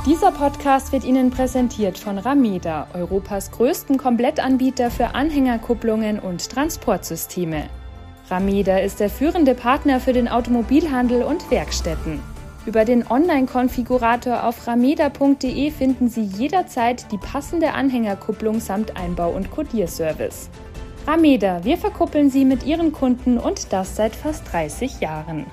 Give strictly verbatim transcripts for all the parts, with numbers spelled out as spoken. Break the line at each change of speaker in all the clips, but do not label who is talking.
Dieser Podcast wird Ihnen präsentiert von Rameda, Europas größten Komplettanbieter für Anhängerkupplungen und Transportsysteme. Rameda ist der führende Partner für den Automobilhandel und Werkstätten. Über den Online-Konfigurator auf rameda punkt de finden Sie jederzeit die passende Anhängerkupplung samt Einbau- und Kodierservice. Rameda, wir verkuppeln Sie mit Ihren Kunden und das seit fast dreißig Jahren.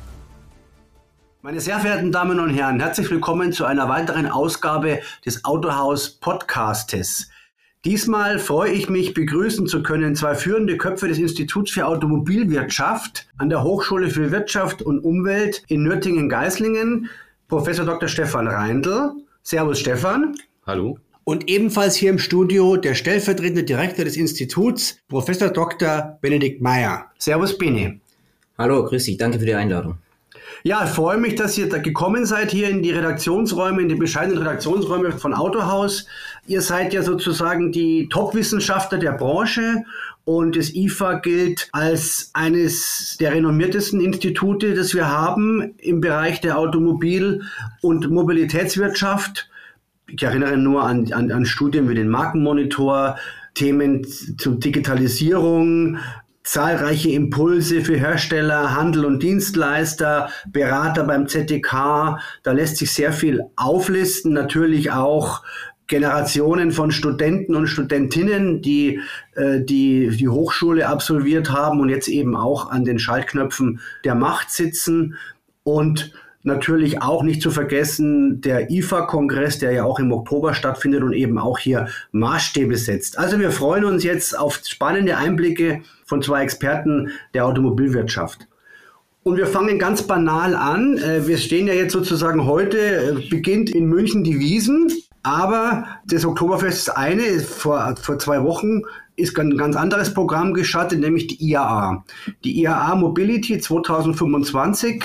Meine sehr verehrten Damen und Herren, herzlich willkommen zu einer weiteren Ausgabe des Autohaus Podcastes. Diesmal freue ich mich, begrüßen zu können zwei führende Köpfe des Instituts für Automobilwirtschaft an der Hochschule für Wirtschaft und Umwelt in Nürtingen-Geislingen, Professor Doktor Stefan Reindl. Servus Stefan.
Hallo.
Und ebenfalls hier im Studio der stellvertretende Direktor des Instituts, Professor Doktor Benedikt Meyer. Servus Bene.
Hallo, grüß dich, danke für die Einladung.
Ja, ich freue mich, dass ihr da gekommen seid hier in die Redaktionsräume, in die bescheidenen Redaktionsräume von Autohaus. Ihr seid ja sozusagen die Top-Wissenschaftler der Branche und das I F A gilt als eines der renommiertesten Institute, das wir haben im Bereich der Automobil- und Mobilitätswirtschaft. Ich erinnere nur an, an, an Studien wie den Markenmonitor, Themen zur Digitalisierung, zahlreiche Impulse für Hersteller, Handel und Dienstleister, Berater beim Z D K. Da lässt sich sehr viel auflisten. Natürlich auch Generationen von Studenten und Studentinnen, die äh, die, die Hochschule absolviert haben und jetzt eben auch an den Schaltknöpfen der Macht sitzen. Und natürlich auch nicht zu vergessen der I F A-Kongress, der ja auch im Oktober stattfindet und eben auch hier Maßstäbe setzt. Also wir freuen uns jetzt auf spannende Einblicke von zwei Experten der Automobilwirtschaft. Und wir fangen ganz banal an. Wir stehen ja jetzt sozusagen heute, beginnt in München die Wiesn, aber das Oktoberfest ist eine, vor, vor zwei Wochen ist ein ganz anderes Programm gestartet, nämlich die I A A. Die I A A Mobility zwanzig fünfundzwanzig.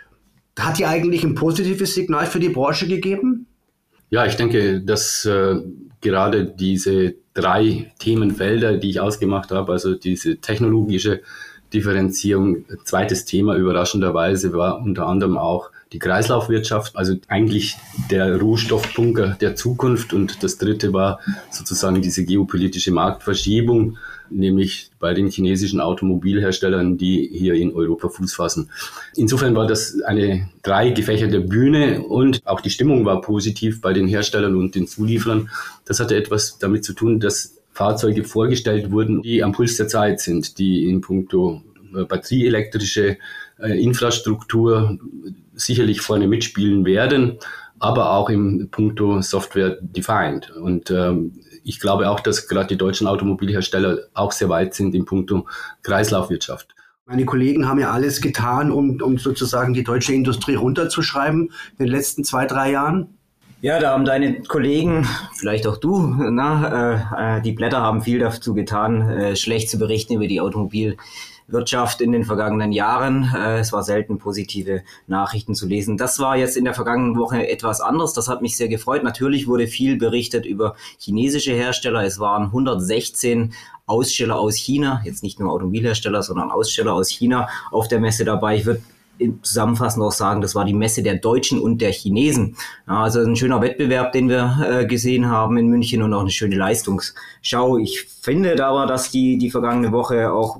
Hat die eigentlich ein positives Signal für die Branche gegeben?
Ja, ich denke, dass äh, gerade diese drei Themenfelder, die ich ausgemacht habe, also diese technologische Differenzierung, zweites Thema überraschenderweise war unter anderem auch die Kreislaufwirtschaft, also eigentlich der Rohstoffbunker der Zukunft. Und das dritte war sozusagen diese geopolitische Marktverschiebung, nämlich bei den chinesischen Automobilherstellern, die hier in Europa Fuß fassen. Insofern war das eine drei gefächerte Bühne und auch die Stimmung war positiv bei den Herstellern und den Zulieferern. Das hatte etwas damit zu tun, dass Fahrzeuge vorgestellt wurden, die am Puls der Zeit sind, die in puncto batterieelektrische äh, Infrastruktur sicherlich vorne mitspielen werden, aber auch im puncto Software defined. Und ähm, ich glaube auch, dass gerade die deutschen Automobilhersteller auch sehr weit sind in puncto Kreislaufwirtschaft.
Meine Kollegen haben ja alles getan, um, um sozusagen die deutsche Industrie runterzuschreiben in den letzten zwei, drei Jahren.
Ja, da haben deine Kollegen, vielleicht auch du, na, äh, die Blätter haben viel dazu getan, äh, schlecht zu berichten über die Automobilwirtschaft in den vergangenen Jahren. Äh, es war selten positive Nachrichten zu lesen. Das war jetzt in der vergangenen Woche etwas anderes. Das hat mich sehr gefreut. Natürlich wurde viel berichtet über chinesische Hersteller. Es waren hundertsechzehn Aussteller aus China, jetzt nicht nur Automobilhersteller, sondern Aussteller aus China auf der Messe dabei. Ich würde zusammenfassend auch sagen, das war die Messe der Deutschen und der Chinesen. Ja, also ein schöner Wettbewerb, den wir äh, gesehen haben in München und auch eine schöne Leistungsschau. Ich finde aber, dass die, die vergangene Woche auch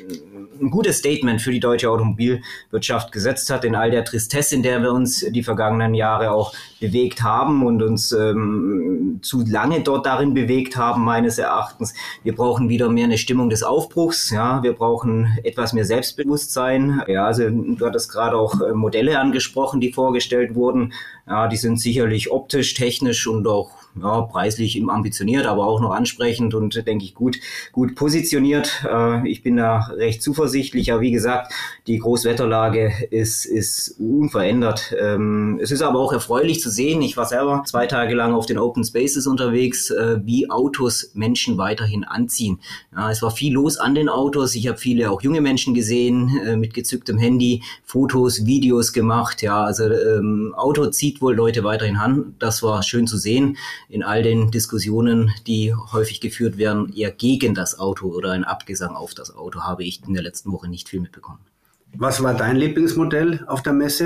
ein gutes Statement für die deutsche Automobilwirtschaft gesetzt hat, in all der Tristesse, in der wir uns die vergangenen Jahre auch bewegt haben und uns ähm, zu lange dort darin bewegt haben, meines Erachtens. Wir brauchen wieder mehr eine Stimmung des Aufbruchs, ja, wir brauchen etwas mehr Selbstbewusstsein. Ja, also du hattest gerade auch äh, Modelle angesprochen, die vorgestellt wurden. Ja, die sind sicherlich optisch, technisch und auch ja, preislich ambitioniert, aber auch noch ansprechend und, denke ich, gut gut positioniert. Äh, ich bin da recht zuversichtlich, aber wie gesagt, die Großwetterlage ist ist unverändert. Ähm, es ist aber auch erfreulich zu sehen, ich war selber zwei Tage lang auf den Open Spaces unterwegs, äh, wie Autos Menschen weiterhin anziehen. Ja, es war viel los an den Autos, ich habe viele auch junge Menschen gesehen, äh, mit gezücktem Handy, Fotos, Videos gemacht. Ja, also ähm, Auto zieht wohl Leute weiterhin an, das war schön zu sehen. In all den Diskussionen, die häufig geführt werden, eher gegen das Auto oder ein Abgesang auf das Auto, habe ich in der letzten Woche nicht viel mitbekommen.
Was war dein Lieblingsmodell auf der Messe?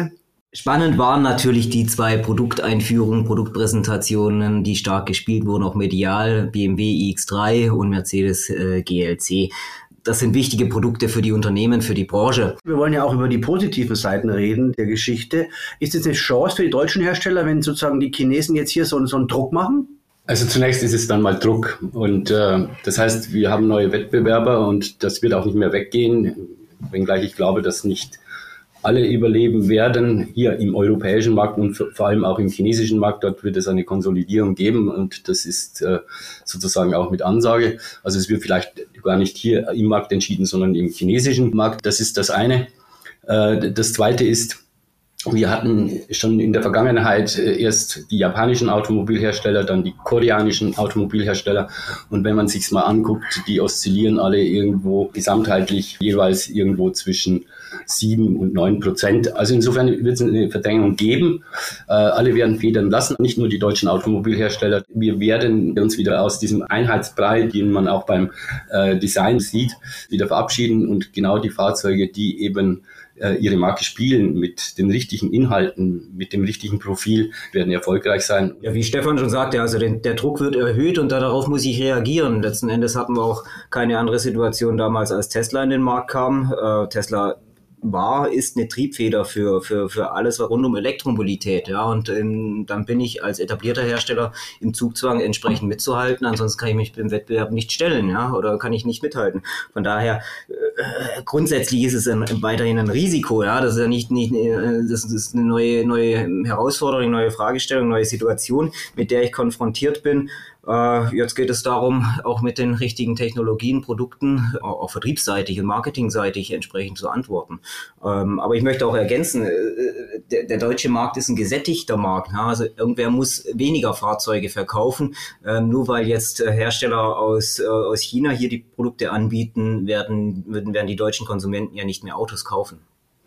Spannend waren natürlich die zwei Produkteinführungen, Produktpräsentationen, die stark gespielt wurden, auch medial, B M W i X drei und Mercedes äh, G L C. Das sind wichtige Produkte für die Unternehmen, für die Branche.
Wir wollen ja auch über die positiven Seiten reden der Geschichte. Ist es eine Chance für die deutschen Hersteller, wenn sozusagen die Chinesen jetzt hier so, so einen Druck machen?
Also zunächst ist es dann mal Druck und äh, das heißt, wir haben neue Wettbewerber und das wird auch nicht mehr weggehen, wenngleich ich glaube, dass nicht alle überleben werden hier im europäischen Markt und vor allem auch im chinesischen Markt. Dort wird es eine Konsolidierung geben und das ist äh, sozusagen auch mit Ansage. Also es wird vielleicht gar nicht hier im Markt entschieden, sondern im chinesischen Markt. Das ist das eine. Äh, das zweite ist, wir hatten schon in der Vergangenheit erst die japanischen Automobilhersteller, dann die koreanischen Automobilhersteller. Und wenn man sich's mal anguckt, die oszillieren alle irgendwo gesamtheitlich jeweils irgendwo zwischen sieben und neun Prozent. Also insofern wird es eine Verdrängung geben. Äh, alle werden federn lassen, nicht nur die deutschen Automobilhersteller. Wir werden uns wieder aus diesem Einheitsbrei, den man auch beim äh, Design sieht, wieder verabschieden und genau die Fahrzeuge, die eben ihre Marke spielen mit den richtigen Inhalten, mit dem richtigen Profil, werden erfolgreich sein.
Ja, wie Stefan schon sagte, also den, der Druck wird erhöht und darauf muss ich reagieren. Letzten Endes hatten wir auch keine andere Situation damals, als Tesla in den Markt kam. Äh, Tesla war, ist eine Triebfeder für, für, für alles rund um Elektromobilität, ja, und ähm, dann bin ich als etablierter Hersteller im Zugzwang, entsprechend mitzuhalten, ansonsten kann ich mich im Wettbewerb nicht stellen, ja, oder kann ich nicht mithalten. Von daher, äh, grundsätzlich ist es ein, weiterhin ein Risiko, ja, das ist ja nicht, nicht, äh, das ist eine neue, neue Herausforderung, neue Fragestellung, neue Situation, mit der ich konfrontiert bin. Jetzt geht es darum, auch mit den richtigen Technologien, Produkten, auch vertriebsseitig und marketingseitig entsprechend zu antworten. Aber ich möchte auch ergänzen, der, der deutsche Markt ist ein gesättigter Markt. Also irgendwer muss weniger Fahrzeuge verkaufen. Nur weil jetzt Hersteller aus, aus China hier die Produkte anbieten, werden, werden die deutschen Konsumenten ja nicht mehr Autos kaufen.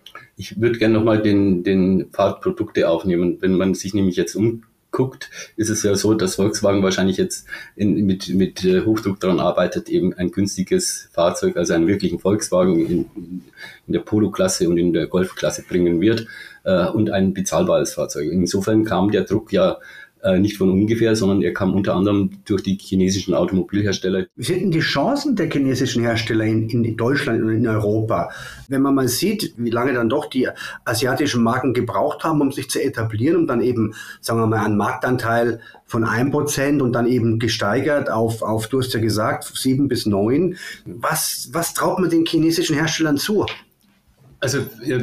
Ich würde gerne nochmal den, den Pfad Produkte aufnehmen. Wenn man sich nämlich jetzt um guckt, ist es ja so, dass Volkswagen wahrscheinlich jetzt in, mit, mit Hochdruck daran arbeitet, eben ein günstiges Fahrzeug, also einen wirklichen Volkswagen in, in der Polo-Klasse und in der Golf-Klasse bringen wird äh, und ein bezahlbares Fahrzeug. Insofern kam der Druck ja äh, nicht von ungefähr, sondern er kam unter anderem durch die chinesischen Automobilhersteller.
Wie sind denn die Chancen der chinesischen Hersteller in, in Deutschland und in Europa? Wenn man mal sieht, wie lange dann doch die asiatischen Marken gebraucht haben, um sich zu etablieren, um dann eben, sagen wir mal, einen Marktanteil von ein Prozent und dann eben gesteigert auf, auf, du hast ja gesagt, sieben bis neun. Was, was traut man den chinesischen Herstellern zu?
Also, äh,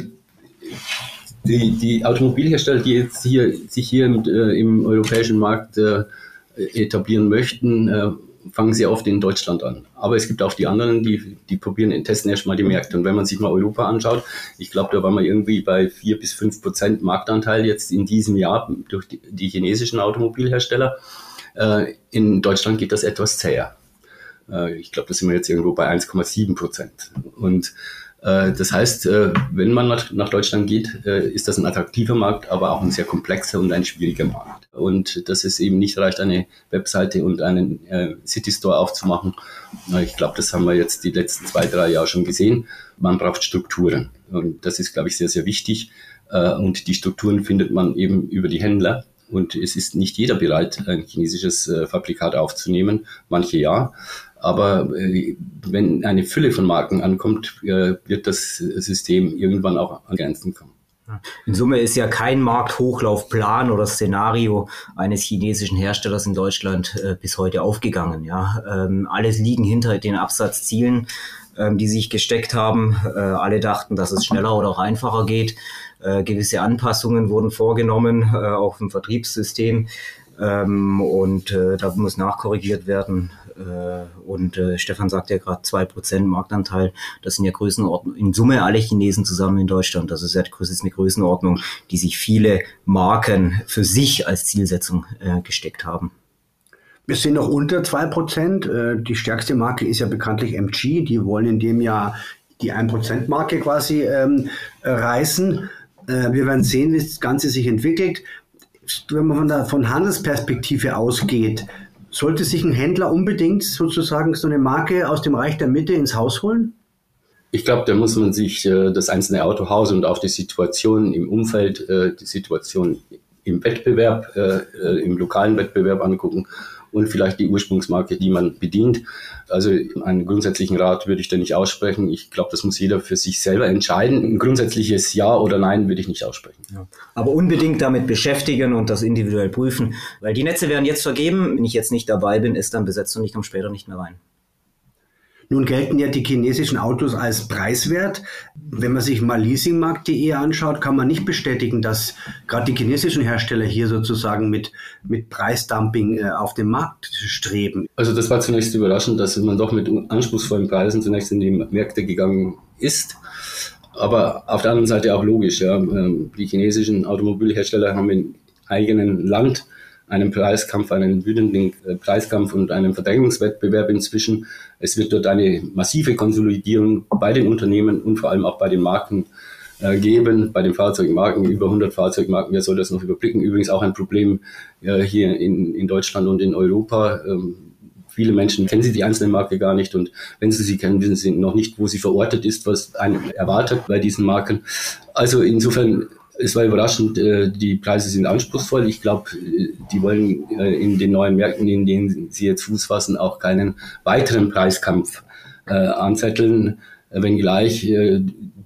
Die, die Automobilhersteller, die jetzt hier, sich hier im, äh, im europäischen Markt äh, etablieren möchten, äh, fangen sehr oft in Deutschland an. Aber es gibt auch die anderen, die, die probieren, testen erstmal die Märkte. Und wenn man sich mal Europa anschaut, ich glaube, da waren wir irgendwie bei vier bis fünf Prozent Marktanteil jetzt in diesem Jahr durch die, die chinesischen Automobilhersteller. Äh, in Deutschland geht das etwas zäher. Äh, ich glaube, da sind wir jetzt irgendwo bei eins Komma sieben Prozent. Und das heißt, wenn man nach Deutschland geht, ist das ein attraktiver Markt, aber auch ein sehr komplexer und ein schwieriger Markt. Und dass es eben nicht reicht, eine Webseite und einen City Store aufzumachen. Ich glaube, das haben wir jetzt die letzten zwei, drei Jahre schon gesehen. Man braucht Strukturen. Und das ist, glaube ich, sehr, sehr wichtig. Und die Strukturen findet man eben über die Händler. Und es ist nicht jeder bereit, ein chinesisches Fabrikat aufzunehmen. Manche ja. Aber äh, wenn eine Fülle von Marken ankommt, äh, wird das System irgendwann auch an Grenzen kommen.
In Summe ist ja kein Markthochlaufplan oder Szenario eines chinesischen Herstellers in Deutschland äh, bis heute aufgegangen. Ja, ähm, alles liegen hinter den Absatzzielen, ähm, die sich gesteckt haben. Äh, alle dachten, dass es schneller oder auch einfacher geht. Äh, gewisse Anpassungen wurden vorgenommen, äh, auch im Vertriebssystem. Ähm, und äh, da muss nachkorrigiert werden. Äh, und äh, Stefan sagt ja gerade zwei Prozent Marktanteil. Das sind ja Größenordnungen, in Summe alle Chinesen zusammen in Deutschland. Das ist ja das ist eine Größenordnung, die sich viele Marken für sich als Zielsetzung äh, gesteckt haben.
Wir sind noch unter zwei Prozent. Äh, die stärkste Marke ist ja bekanntlich M G. Die wollen in dem Jahr die ein Prozent Marke quasi ähm, reißen. Äh, wir werden sehen, wie das Ganze sich entwickelt. Wenn man von der von Handelsperspektive ausgeht, sollte sich ein Händler unbedingt sozusagen so eine Marke aus dem Reich der Mitte ins Haus holen?
Ich glaube, da muss man sich äh, das einzelne Autohaus und auch die Situation im Umfeld, äh, die Situation im Wettbewerb, äh, äh, im lokalen Wettbewerb angucken und vielleicht die Ursprungsmarke, die man bedient. Also einen grundsätzlichen Rat würde ich da nicht aussprechen. Ich glaube, das muss jeder für sich selber entscheiden. Ein grundsätzliches Ja oder Nein würde ich nicht aussprechen.
Ja. Aber unbedingt damit beschäftigen und das individuell prüfen, weil die Netze werden jetzt vergeben. Wenn ich jetzt nicht dabei bin, ist dann besetzt und ich komme später nicht mehr rein.
Nun gelten ja die chinesischen Autos als preiswert. Wenn man sich mal leasingmarkt punkt de anschaut, kann man nicht bestätigen, dass gerade die chinesischen Hersteller hier sozusagen mit, mit Preisdumping äh, auf den Markt streben.
Also das war zunächst überraschend, dass man doch mit anspruchsvollen Preisen zunächst in die Märkte gegangen ist. Aber auf der anderen Seite auch logisch. Ja. Die chinesischen Automobilhersteller haben im eigenen Land einen Preiskampf, einen wütenden Preiskampf und einen Verdrängungswettbewerb inzwischen. Es wird dort eine massive Konsolidierung bei den Unternehmen und vor allem auch bei den Marken äh, geben, bei den Fahrzeugmarken, über hundert Fahrzeugmarken. Wer soll das noch überblicken? Übrigens auch ein Problem äh, hier in, in Deutschland und in Europa. Ähm, viele Menschen kennen sie die einzelne Marke gar nicht und wenn sie sie kennen, wissen sie noch nicht, wo sie verortet ist, was einen erwartet bei diesen Marken. Also insofern, es war überraschend, die Preise sind anspruchsvoll. Ich glaube, die wollen in den neuen Märkten, in denen sie jetzt Fuß fassen, auch keinen weiteren Preiskampf äh, anzetteln, wenngleich äh,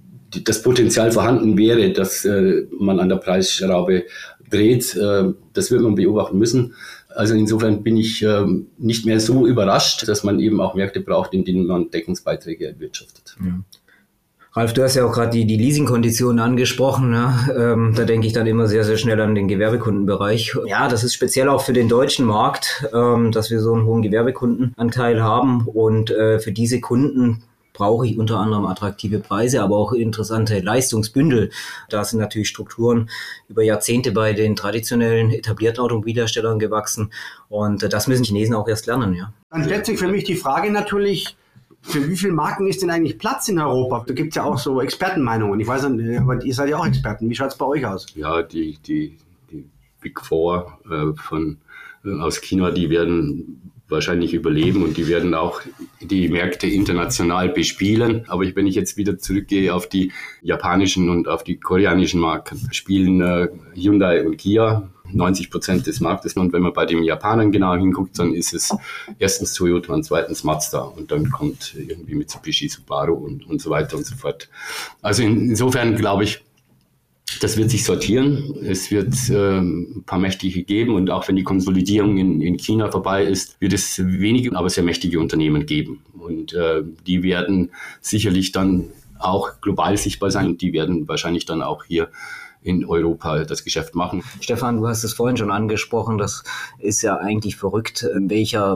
das Potenzial vorhanden wäre, dass äh, man an der Preisschraube dreht. Äh, das wird man beobachten müssen. Also insofern bin ich äh, nicht mehr so überrascht, dass man eben auch Märkte braucht, in denen man Deckungsbeiträge erwirtschaftet.
Ja. Ralf, du hast ja auch gerade die, die Leasingkonditionen angesprochen. Ne? Ähm, da denke ich dann immer sehr, sehr schnell an den Gewerbekundenbereich. Ja, das ist speziell auch für den deutschen Markt, ähm, dass wir so einen hohen Gewerbekundenanteil haben. Und äh, für diese Kunden brauche ich unter anderem attraktive Preise, aber auch interessante Leistungsbündel. Da sind natürlich Strukturen über Jahrzehnte bei den traditionellen etablierten Automobilherstellern gewachsen. Und äh, das müssen Chinesen auch erst lernen. Ja.
Dann stellt sich für mich die Frage natürlich, für wie viele Marken ist denn eigentlich Platz in Europa? Da gibt es ja auch so Expertenmeinungen. Ich weiß nicht, aber ihr seid ja auch Experten. Wie schaut es bei euch aus?
Ja, die, die, die Big Four äh, von, äh, aus China, die werden wahrscheinlich überleben und die werden auch die Märkte international bespielen. Aber wenn ich jetzt wieder zurückgehe auf die japanischen und auf die koreanischen Marken, spielen äh, Hyundai und Kia neunzig Prozent des Marktes. Und wenn man bei den Japanern genau hinguckt, dann ist es erstens Toyota und zweitens Mazda. Und dann kommt irgendwie Mitsubishi, Subaru und, und so weiter und so fort. Also in, insofern glaube ich, das wird sich sortieren. Es wird äh, ein paar mächtige geben. Und auch wenn die Konsolidierung in, in China vorbei ist, wird es wenige, aber sehr mächtige Unternehmen geben. Und äh, die werden sicherlich dann auch global sichtbar sein. Und die werden wahrscheinlich dann auch hier in Europa das Geschäft machen.
Stefan, du hast es vorhin schon angesprochen, das ist ja eigentlich verrückt, in welcher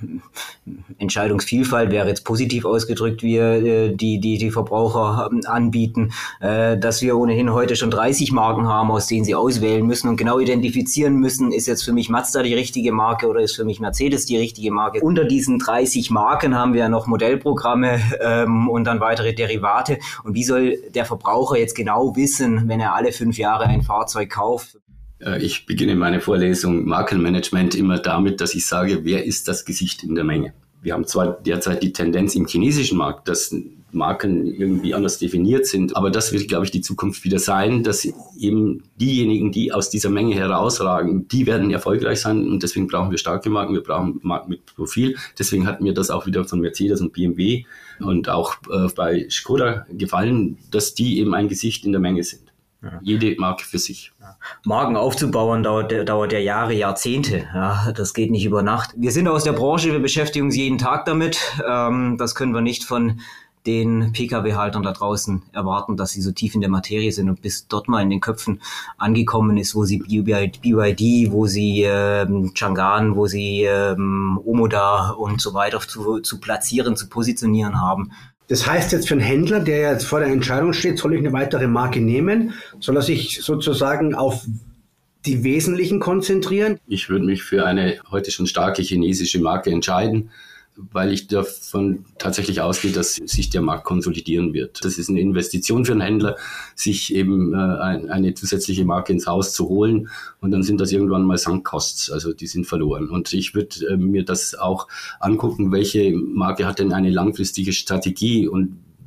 Entscheidungsvielfalt wäre jetzt positiv ausgedrückt, wir die die die Verbraucher anbieten, dass wir ohnehin heute schon dreißig Marken haben, aus denen sie auswählen müssen und genau identifizieren müssen, ist jetzt für mich Mazda die richtige Marke oder ist für mich Mercedes die richtige Marke. Unter diesen dreißig Marken haben wir ja noch Modellprogramme ähm, und dann weitere Derivate und wie soll der Verbraucher jetzt genau wissen, wenn er alle fünf Jahre ein Fahrzeug kauft?
Ich beginne meine Vorlesung Markenmanagement immer damit, dass ich sage, wer ist das Gesicht in der Menge? Wir haben zwar derzeit die Tendenz im chinesischen Markt, dass Marken irgendwie anders definiert sind, aber das wird, glaube ich, die Zukunft wieder sein, dass eben diejenigen, die aus dieser Menge herausragen, die werden erfolgreich sein und deswegen brauchen wir starke Marken, wir brauchen Marken mit Profil. Deswegen hat mir das auch wieder von Mercedes und B M W und auch äh, bei Skoda gefallen, dass die eben ein Gesicht in der Menge sind. Ja. Jede Marke für sich.
Ja. Marken aufzubauen dauert, dauert ja Jahre, Jahrzehnte. Ja, das geht nicht über Nacht. Wir sind aus der Branche, wir beschäftigen uns jeden Tag damit. Ähm, das können wir nicht von den P K W-Haltern da draußen erwarten, dass sie so tief in der Materie sind und bis dort mal in den Köpfen angekommen ist, wo sie B Y D, wo sie ähm, Changan, wo sie ähm, Omoda und so weiter zu, zu platzieren, zu positionieren haben.
Das heißt jetzt für einen Händler, der jetzt vor der Entscheidung steht, soll ich eine weitere Marke nehmen? Soll er sich sozusagen auf die Wesentlichen konzentrieren?
Ich würde mich für eine heute schon starke chinesische Marke entscheiden, weil ich davon tatsächlich ausgehe, dass sich der Markt konsolidieren wird. Das ist eine Investition für einen Händler, sich eben äh, ein, eine zusätzliche Marke ins Haus zu holen und dann sind das irgendwann mal Sunk-Costs, also die sind verloren. Und ich würde äh, mir das auch angucken, welche Marke hat denn eine langfristige Strategie und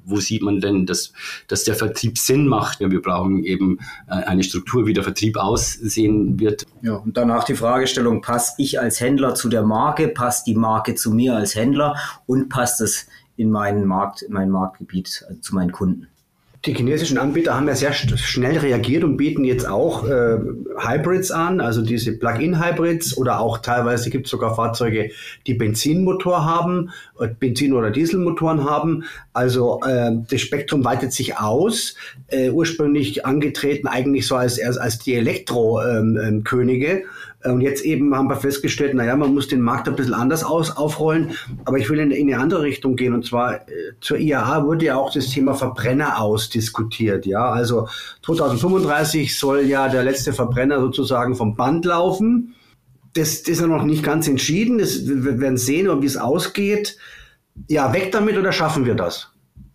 wo sieht man denn, dass, dass der Vertrieb Sinn macht? Wir brauchen eben eine Struktur, wie der Vertrieb aussehen wird.
Ja, und danach die Fragestellung, passe ich als Händler zu der Marke, passt die Marke zu mir als Händler und passt es in meinen Markt, in mein Marktgebiet, also zu meinen Kunden?
Die chinesischen Anbieter haben ja sehr schnell reagiert und bieten jetzt auch äh, Hybrids an, also diese Plug-in-Hybrids, oder auch teilweise gibt es sogar Fahrzeuge, die Benzinmotor haben, Benzin- oder Dieselmotoren haben. Also äh, das Spektrum weitet sich aus. Äh, ursprünglich angetreten eigentlich so als, als, als die Elektro-Könige. Ähm, Und jetzt eben haben wir festgestellt, naja, man muss den Markt ein bisschen anders aus, aufrollen. Aber ich will in, in eine andere Richtung gehen. Und zwar äh, zur I A A wurde ja auch das Thema Verbrenner ausdiskutiert. Ja, also zweitausendfünfunddreißig soll ja der letzte Verbrenner sozusagen vom Band laufen. Das, das ist ja noch nicht ganz entschieden. Das, wir werden sehen, wie es ausgeht. Ja, weg damit oder schaffen wir das?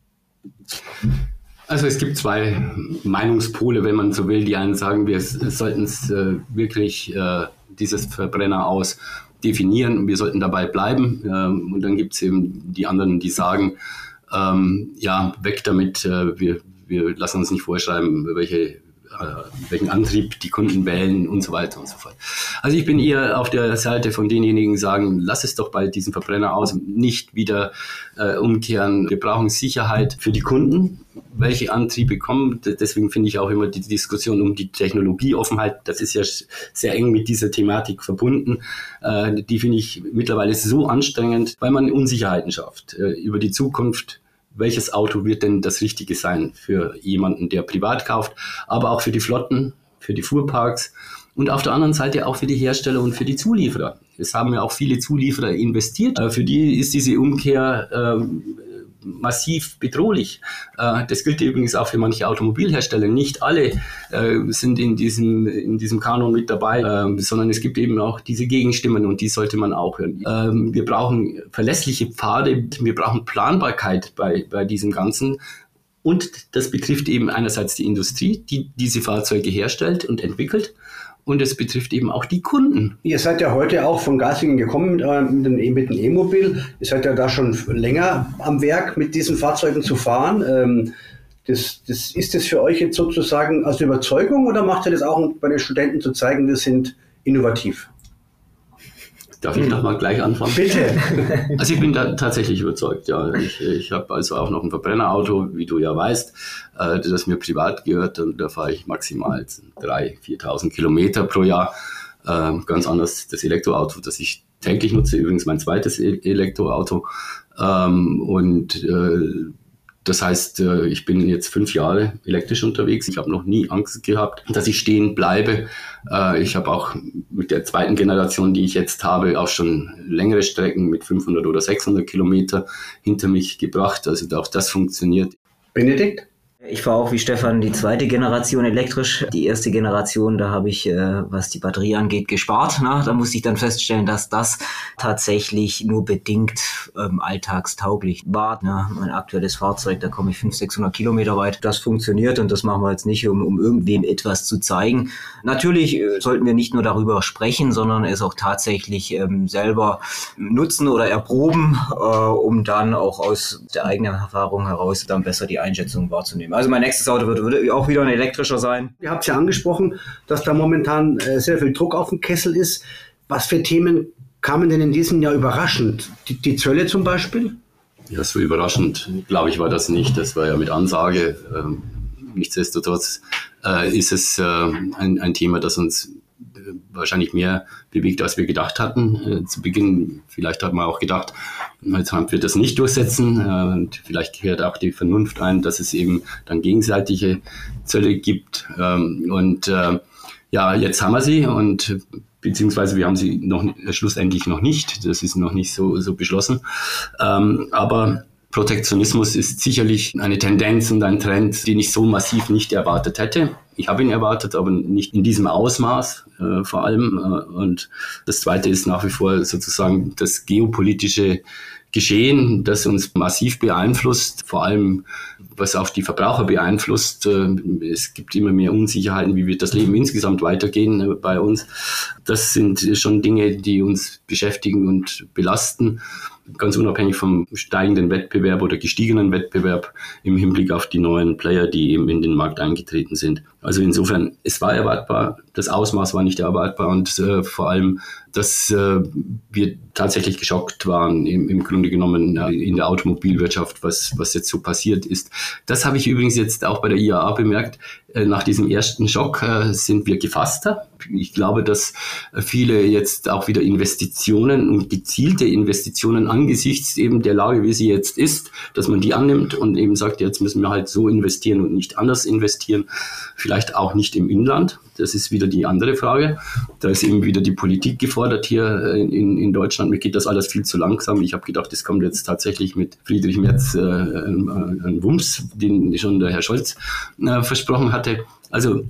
Also es gibt zwei Meinungspole, wenn man so will. Die einen sagen, wir sollten es äh, wirklich äh, dieses Verbrenner aus definieren und wir sollten dabei bleiben. Ähm, und dann gibt es eben die anderen, die sagen, ähm, ja, weg damit, äh, wir, wir lassen uns nicht vorschreiben, welche welchen Antrieb die Kunden wählen und so weiter und so fort. Also ich bin eher auf der Seite von denjenigen, die sagen, lass es doch bei diesem Verbrenner aus, nicht wieder äh, umkehren. Wir brauchen Sicherheit für die Kunden, welche Antriebe kommen. Deswegen finde ich auch immer die Diskussion um die Technologieoffenheit, das ist ja sehr eng mit dieser Thematik verbunden. Äh, die finde ich mittlerweile so anstrengend, weil man Unsicherheiten schafft äh, über die Zukunft. Welches Auto wird denn das Richtige sein für jemanden, der privat kauft, aber auch für die Flotten, für die Fuhrparks und auf der anderen Seite auch für die Hersteller und für die Zulieferer. Es haben ja auch viele Zulieferer investiert. Für die ist diese Umkehr äh, massiv bedrohlich. Äh, das gilt übrigens auch für manche Automobilhersteller. Nicht alle äh, sind in diesem, in diesem Kanon mit dabei, äh, sondern es gibt eben auch diese Gegenstimmen und die sollte man auch hören. Äh, wir brauchen verlässliche Pfade, wir brauchen Planbarkeit bei, bei diesem Ganzen. Und das betrifft eben einerseits die Industrie, die diese Fahrzeuge herstellt und entwickelt. Und es betrifft eben auch die Kunden.
Ihr seid ja heute auch von Gaslingen gekommen mit, äh, mit dem mit dem E-Mobil. Ihr seid ja da schon länger am Werk, mit diesen Fahrzeugen zu fahren. Ähm, das, das, ist das für euch jetzt sozusagen aus Überzeugung oder macht ihr das auch, um bei den Studenten zu zeigen, wir sind innovativ?
Darf ich nochmal gleich anfangen?
Bitte.
Also ich bin da tatsächlich überzeugt, ja. Ich, ich habe also auch noch ein Verbrennerauto, wie du ja weißt, äh, das mir privat gehört und da fahre ich maximal dreitausend, viertausend Kilometer pro Jahr. Äh, ganz anders das Elektroauto, das ich täglich nutze, übrigens mein zweites e- Elektroauto. Ähm, und äh, Das heißt, ich bin jetzt fünf Jahre elektrisch unterwegs. Ich habe noch nie Angst gehabt, dass ich stehen bleibe. Ich habe auch mit der zweiten Generation, die ich jetzt habe, auch schon längere Strecken mit fünfhundert oder sechshundert Kilometer hinter mich gebracht. Also auch das funktioniert.
Benedikt?
Ich fahre auch wie Stefan die zweite Generation elektrisch. Die erste Generation, da habe ich, äh, was die Batterie angeht, gespart. Na, da musste ich dann feststellen, dass das tatsächlich nur bedingt ähm, alltagstauglich war. Na, mein aktuelles Fahrzeug, da komme ich fünfhundert, sechshundert Kilometer weit. Das funktioniert und das machen wir jetzt nicht, um, um irgendwem etwas zu zeigen. Natürlich äh, sollten wir nicht nur darüber sprechen, sondern es auch tatsächlich ähm, selber nutzen oder erproben, äh, um dann auch aus der eigenen Erfahrung heraus dann besser die Einschätzung wahrzunehmen. Also mein nächstes Auto wird, wird auch wieder ein elektrischer sein.
Ihr habt es ja angesprochen, dass da momentan äh, sehr viel Druck auf dem Kessel ist. Was für Themen kamen denn in diesem Jahr überraschend? Die, die Zölle zum Beispiel?
Ja, so überraschend, glaube ich, war das nicht. Das war ja mit Ansage. Ähm, nichtsdestotrotz äh, ist es äh, ein, ein Thema, das uns äh, wahrscheinlich mehr bewegt, als wir gedacht hatten. Äh, zu Beginn, vielleicht hat man auch gedacht, Trump wird das nicht durchsetzen. Äh, und vielleicht kehrt auch die Vernunft ein, dass es eben dann gegenseitige Zölle gibt. Ähm, und äh, ja, jetzt haben wir sie und beziehungsweise wir haben sie noch schlussendlich noch nicht. Das ist noch nicht so, so beschlossen. Ähm, aber Protektionismus ist sicherlich eine Tendenz und ein Trend, den ich so massiv nicht erwartet hätte. Ich habe ihn erwartet, aber nicht in diesem Ausmaß äh, vor allem. Äh, und das Zweite ist nach wie vor sozusagen das geopolitische Geschehen, das uns massiv beeinflusst, vor allem was auch die Verbraucher beeinflusst. Es gibt immer mehr Unsicherheiten, wie wird das Leben insgesamt weitergehen bei uns. Das sind schon Dinge, die uns beschäftigen und belasten. ganz unabhängig vom steigenden Wettbewerb oder gestiegenen Wettbewerb im Hinblick auf die neuen Player, die eben in den Markt eingetreten sind. Also insofern, es war erwartbar, das Ausmaß war nicht erwartbar und äh, vor allem, dass äh, wir tatsächlich geschockt waren, im, im Grunde genommen äh, in der Automobilwirtschaft, was, was jetzt so passiert ist. Das habe ich übrigens jetzt auch bei der I A A bemerkt. Äh, nach diesem ersten Schock äh, sind wir gefasster. Ich glaube, dass äh, viele jetzt auch wieder Investitionen und gezielte Investitionen angesichts eben der Lage, wie sie jetzt ist, dass man die annimmt und eben sagt, jetzt müssen wir halt so investieren und nicht anders investieren. Vielleicht auch nicht im Inland. Das ist wieder die andere Frage. Da ist eben wieder die Politik gefordert hier in, in Deutschland. Mir geht das alles viel zu langsam. Ich habe gedacht, es kommt jetzt tatsächlich mit Friedrich Merz äh, ein, ein Wumms, den schon der Herr Scholz äh, versprochen hatte. Also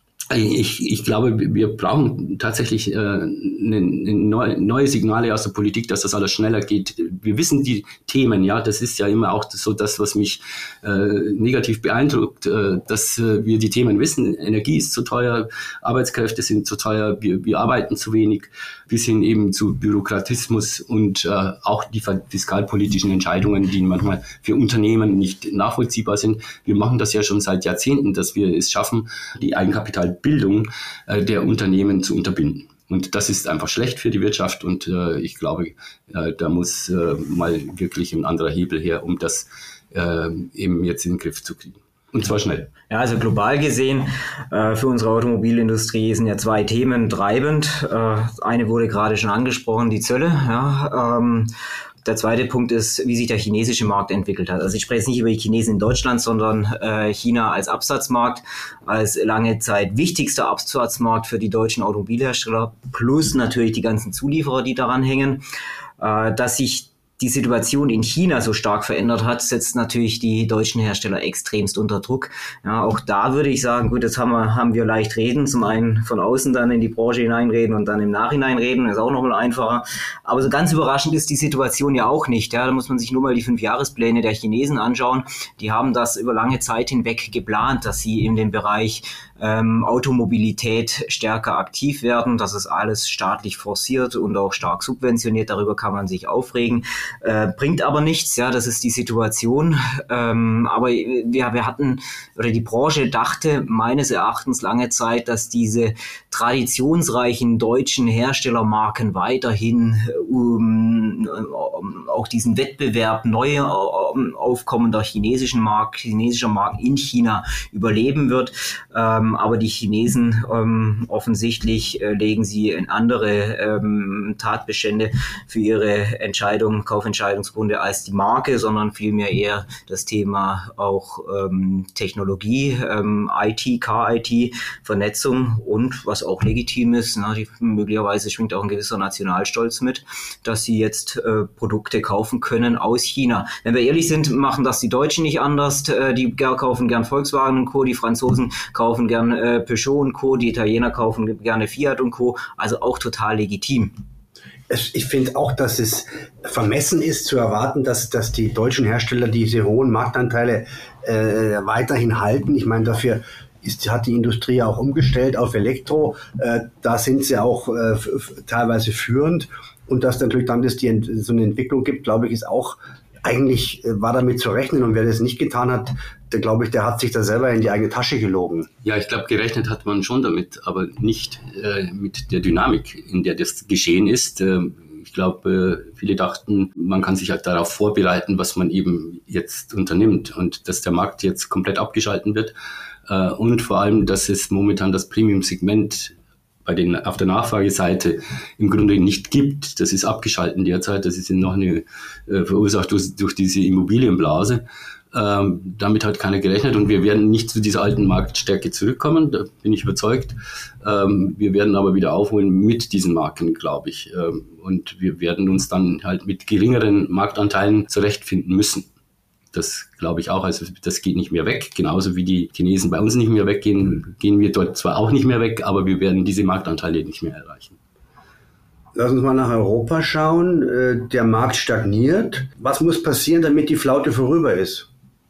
Ich, ich glaube, wir brauchen tatsächlich äh, eine, eine neue, neue Signale aus der Politik, dass das alles schneller geht. Wir wissen die Themen, ja, das ist ja immer auch so das, was mich äh, negativ beeindruckt, äh, dass äh, wir die Themen wissen. Energie ist zu teuer, Arbeitskräfte sind zu teuer, wir, wir arbeiten zu wenig, bis hin eben zu Bürokratismus und äh, auch die fiskalpolitischen Entscheidungen, die manchmal für Unternehmen nicht nachvollziehbar sind. Wir machen das ja schon seit Jahrzehnten, dass wir es schaffen, die Eigenkapitalbildung äh, der Unternehmen zu unterbinden. Und das ist einfach schlecht für die Wirtschaft und äh, ich glaube, äh, da muss äh, mal wirklich ein anderer Hebel her, um das äh, eben jetzt in den Griff zu kriegen. Und zwar schnell.
Ja, also global gesehen, äh, für unsere Automobilindustrie sind ja zwei Themen treibend. Äh, eine wurde gerade schon angesprochen, die Zölle. Ja, ähm, Der zweite Punkt ist, wie sich der chinesische Markt entwickelt hat. Also ich spreche jetzt nicht über die Chinesen in Deutschland, sondern äh, China als Absatzmarkt, als lange Zeit wichtigster Absatzmarkt für die deutschen Automobilhersteller, plus natürlich die ganzen Zulieferer, die daran hängen. Äh, dass sich die Situation in China so stark verändert hat, setzt natürlich die deutschen Hersteller extremst unter Druck. Ja, auch da würde ich sagen, gut, jetzt haben wir, haben wir leicht reden. Zum einen von außen dann in die Branche hineinreden und dann im Nachhinein reden, ist auch nochmal einfacher. Aber so ganz überraschend ist die Situation ja auch nicht. Ja, da muss man sich nur mal die Fünfjahrespläne der Chinesen anschauen. Die haben das über lange Zeit hinweg geplant, dass sie in dem Bereich ähm, Automobilität stärker aktiv werden. Das ist alles staatlich forciert und auch stark subventioniert. Darüber kann man sich aufregen. Äh, bringt aber nichts, ja, das ist die Situation. Ähm, aber wir, wir hatten, oder die Branche dachte meines Erachtens lange Zeit, dass diese traditionsreichen deutschen Herstellermarken weiterhin um, um, auch diesen Wettbewerb neu um, aufkommender chinesischen Markt, chinesischer Markt in China überleben wird. Ähm, aber die Chinesen ähm, offensichtlich äh, legen sie in andere ähm, Tatbestände für ihre Entscheidungen, Kaufentscheidungsgründe als die Marke, sondern vielmehr eher das Thema auch ähm, Technologie, ähm, I T, Car-I T, Vernetzung und was auch legitim ist, na, die, möglicherweise schwingt auch ein gewisser Nationalstolz mit, dass sie jetzt äh, Produkte kaufen können aus China. Wenn wir ehrlich sind, machen das die Deutschen nicht anders. Äh, die kaufen gern Volkswagen und Co., die Franzosen kaufen gern äh, Peugeot und Co., die Italiener kaufen gerne Fiat und Co., also auch total legitim.
Ich finde auch, dass es vermessen ist zu erwarten, dass, dass die deutschen Hersteller diese hohen Marktanteile äh, weiterhin halten. Ich meine, dafür ist, hat die Industrie auch umgestellt auf Elektro. Äh, da sind sie auch äh, f- teilweise führend. Und dass natürlich dann dass die so eine Entwicklung gibt, glaube ich, ist auch eigentlich, äh, war damit zu rechnen. Und wer das nicht getan hat, der glaube ich, der hat sich da selber in die eigene Tasche gelogen.
Ja, ich glaube, gerechnet hat man schon damit, aber nicht äh, mit der Dynamik, in der das geschehen ist. Äh, ich glaube, äh, viele dachten, man kann sich halt darauf vorbereiten, was man eben jetzt unternimmt und dass der Markt jetzt komplett abgeschalten wird. Äh, und vor allem, dass es momentan das Premium-Segment bei den, auf der Nachfrageseite im Grunde nicht gibt. Das ist abgeschalten derzeit. Das ist noch eine, äh, verursacht durch, durch diese Immobilienblase. Ähm, damit hat keiner gerechnet und wir werden nicht zu dieser alten Marktstärke zurückkommen, da bin ich überzeugt. Ähm, wir werden aber wieder aufholen mit diesen Marken, glaube ich. Ähm, und wir werden uns dann halt mit geringeren Marktanteilen zurechtfinden müssen. Das glaube ich auch, also das geht nicht mehr weg. Genauso wie die Chinesen bei uns nicht mehr weggehen, gehen wir dort zwar auch nicht mehr weg, aber wir werden diese Marktanteile nicht mehr erreichen.
Lass uns mal nach Europa schauen. Der Markt stagniert. Was muss passieren, damit die Flaute vorüber ist?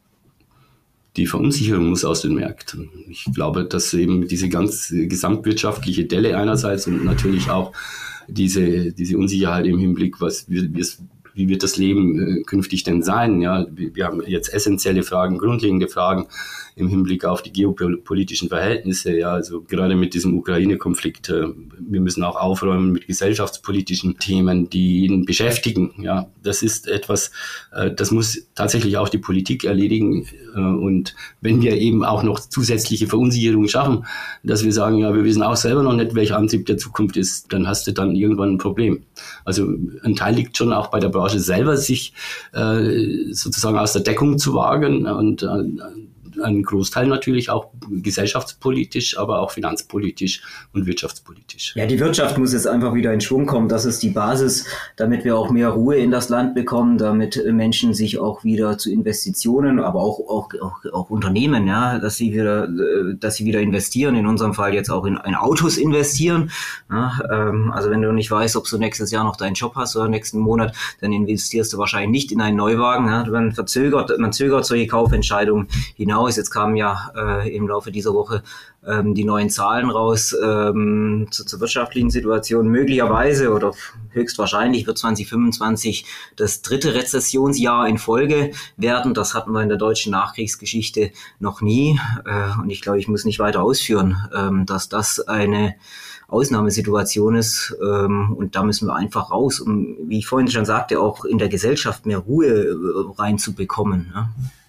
Die Verunsicherung muss aus den Märkten. Ich glaube, dass eben diese ganz gesamtwirtschaftliche Delle einerseits und natürlich auch diese, diese Unsicherheit im Hinblick, was, wie, wie wird das Leben äh, künftig denn sein? Ja, wir, wir haben jetzt essentielle Fragen, grundlegende Fragen im Hinblick auf die geopolitischen Verhältnisse. Ja, also gerade mit diesem Ukraine-Konflikt. Äh, wir müssen auch aufräumen mit gesellschaftspolitischen Themen, die ihn beschäftigen. Ja, das ist etwas, äh, das muss tatsächlich auch die Politik erledigen. Äh, und wenn wir eben auch noch zusätzliche Verunsicherung schaffen, dass wir sagen, ja, wir wissen auch selber noch nicht, welcher Antrieb der Zukunft ist, dann hast du dann irgendwann ein Problem. Also ein Teil liegt schon auch bei der Branche selber, sich äh, sozusagen aus der Deckung zu wagen und äh, ein Großteil natürlich auch gesellschaftspolitisch, aber auch finanzpolitisch und wirtschaftspolitisch.
Ja, die Wirtschaft muss jetzt einfach wieder in Schwung kommen. Das ist die Basis, damit wir auch mehr Ruhe in das Land bekommen, damit Menschen sich auch wieder zu Investitionen, aber auch, auch, auch, auch Unternehmen, ja, dass sie wieder, dass sie wieder investieren. In unserem Fall jetzt auch in, in Autos investieren. Ja, ähm, also wenn du nicht weißt, ob du nächstes Jahr noch deinen Job hast oder nächsten Monat, dann investierst du wahrscheinlich nicht in einen Neuwagen. Ja. Man verzögert, man zögert solche Kaufentscheidungen hinaus. Jetzt kamen ja äh, im Laufe dieser Woche ähm, die neuen Zahlen raus ähm, zu, zur wirtschaftlichen Situation. Möglicherweise oder höchstwahrscheinlich wird zwanzig fünfundzwanzig das dritte Rezessionsjahr in Folge werden. Das hatten wir in der deutschen Nachkriegsgeschichte noch nie. Äh, und ich glaube, ich muss nicht weiter ausführen, ähm, dass das eine Ausnahmesituation ist, ähm, und da müssen wir einfach raus, um, wie ich vorhin schon sagte, auch in der Gesellschaft mehr Ruhe äh, reinzubekommen. Ne?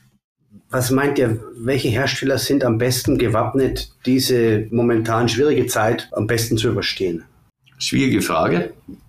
Was meint ihr, welche Hersteller sind am besten gewappnet, diese momentan schwierige Zeit am besten zu überstehen?
Schwierige Frage.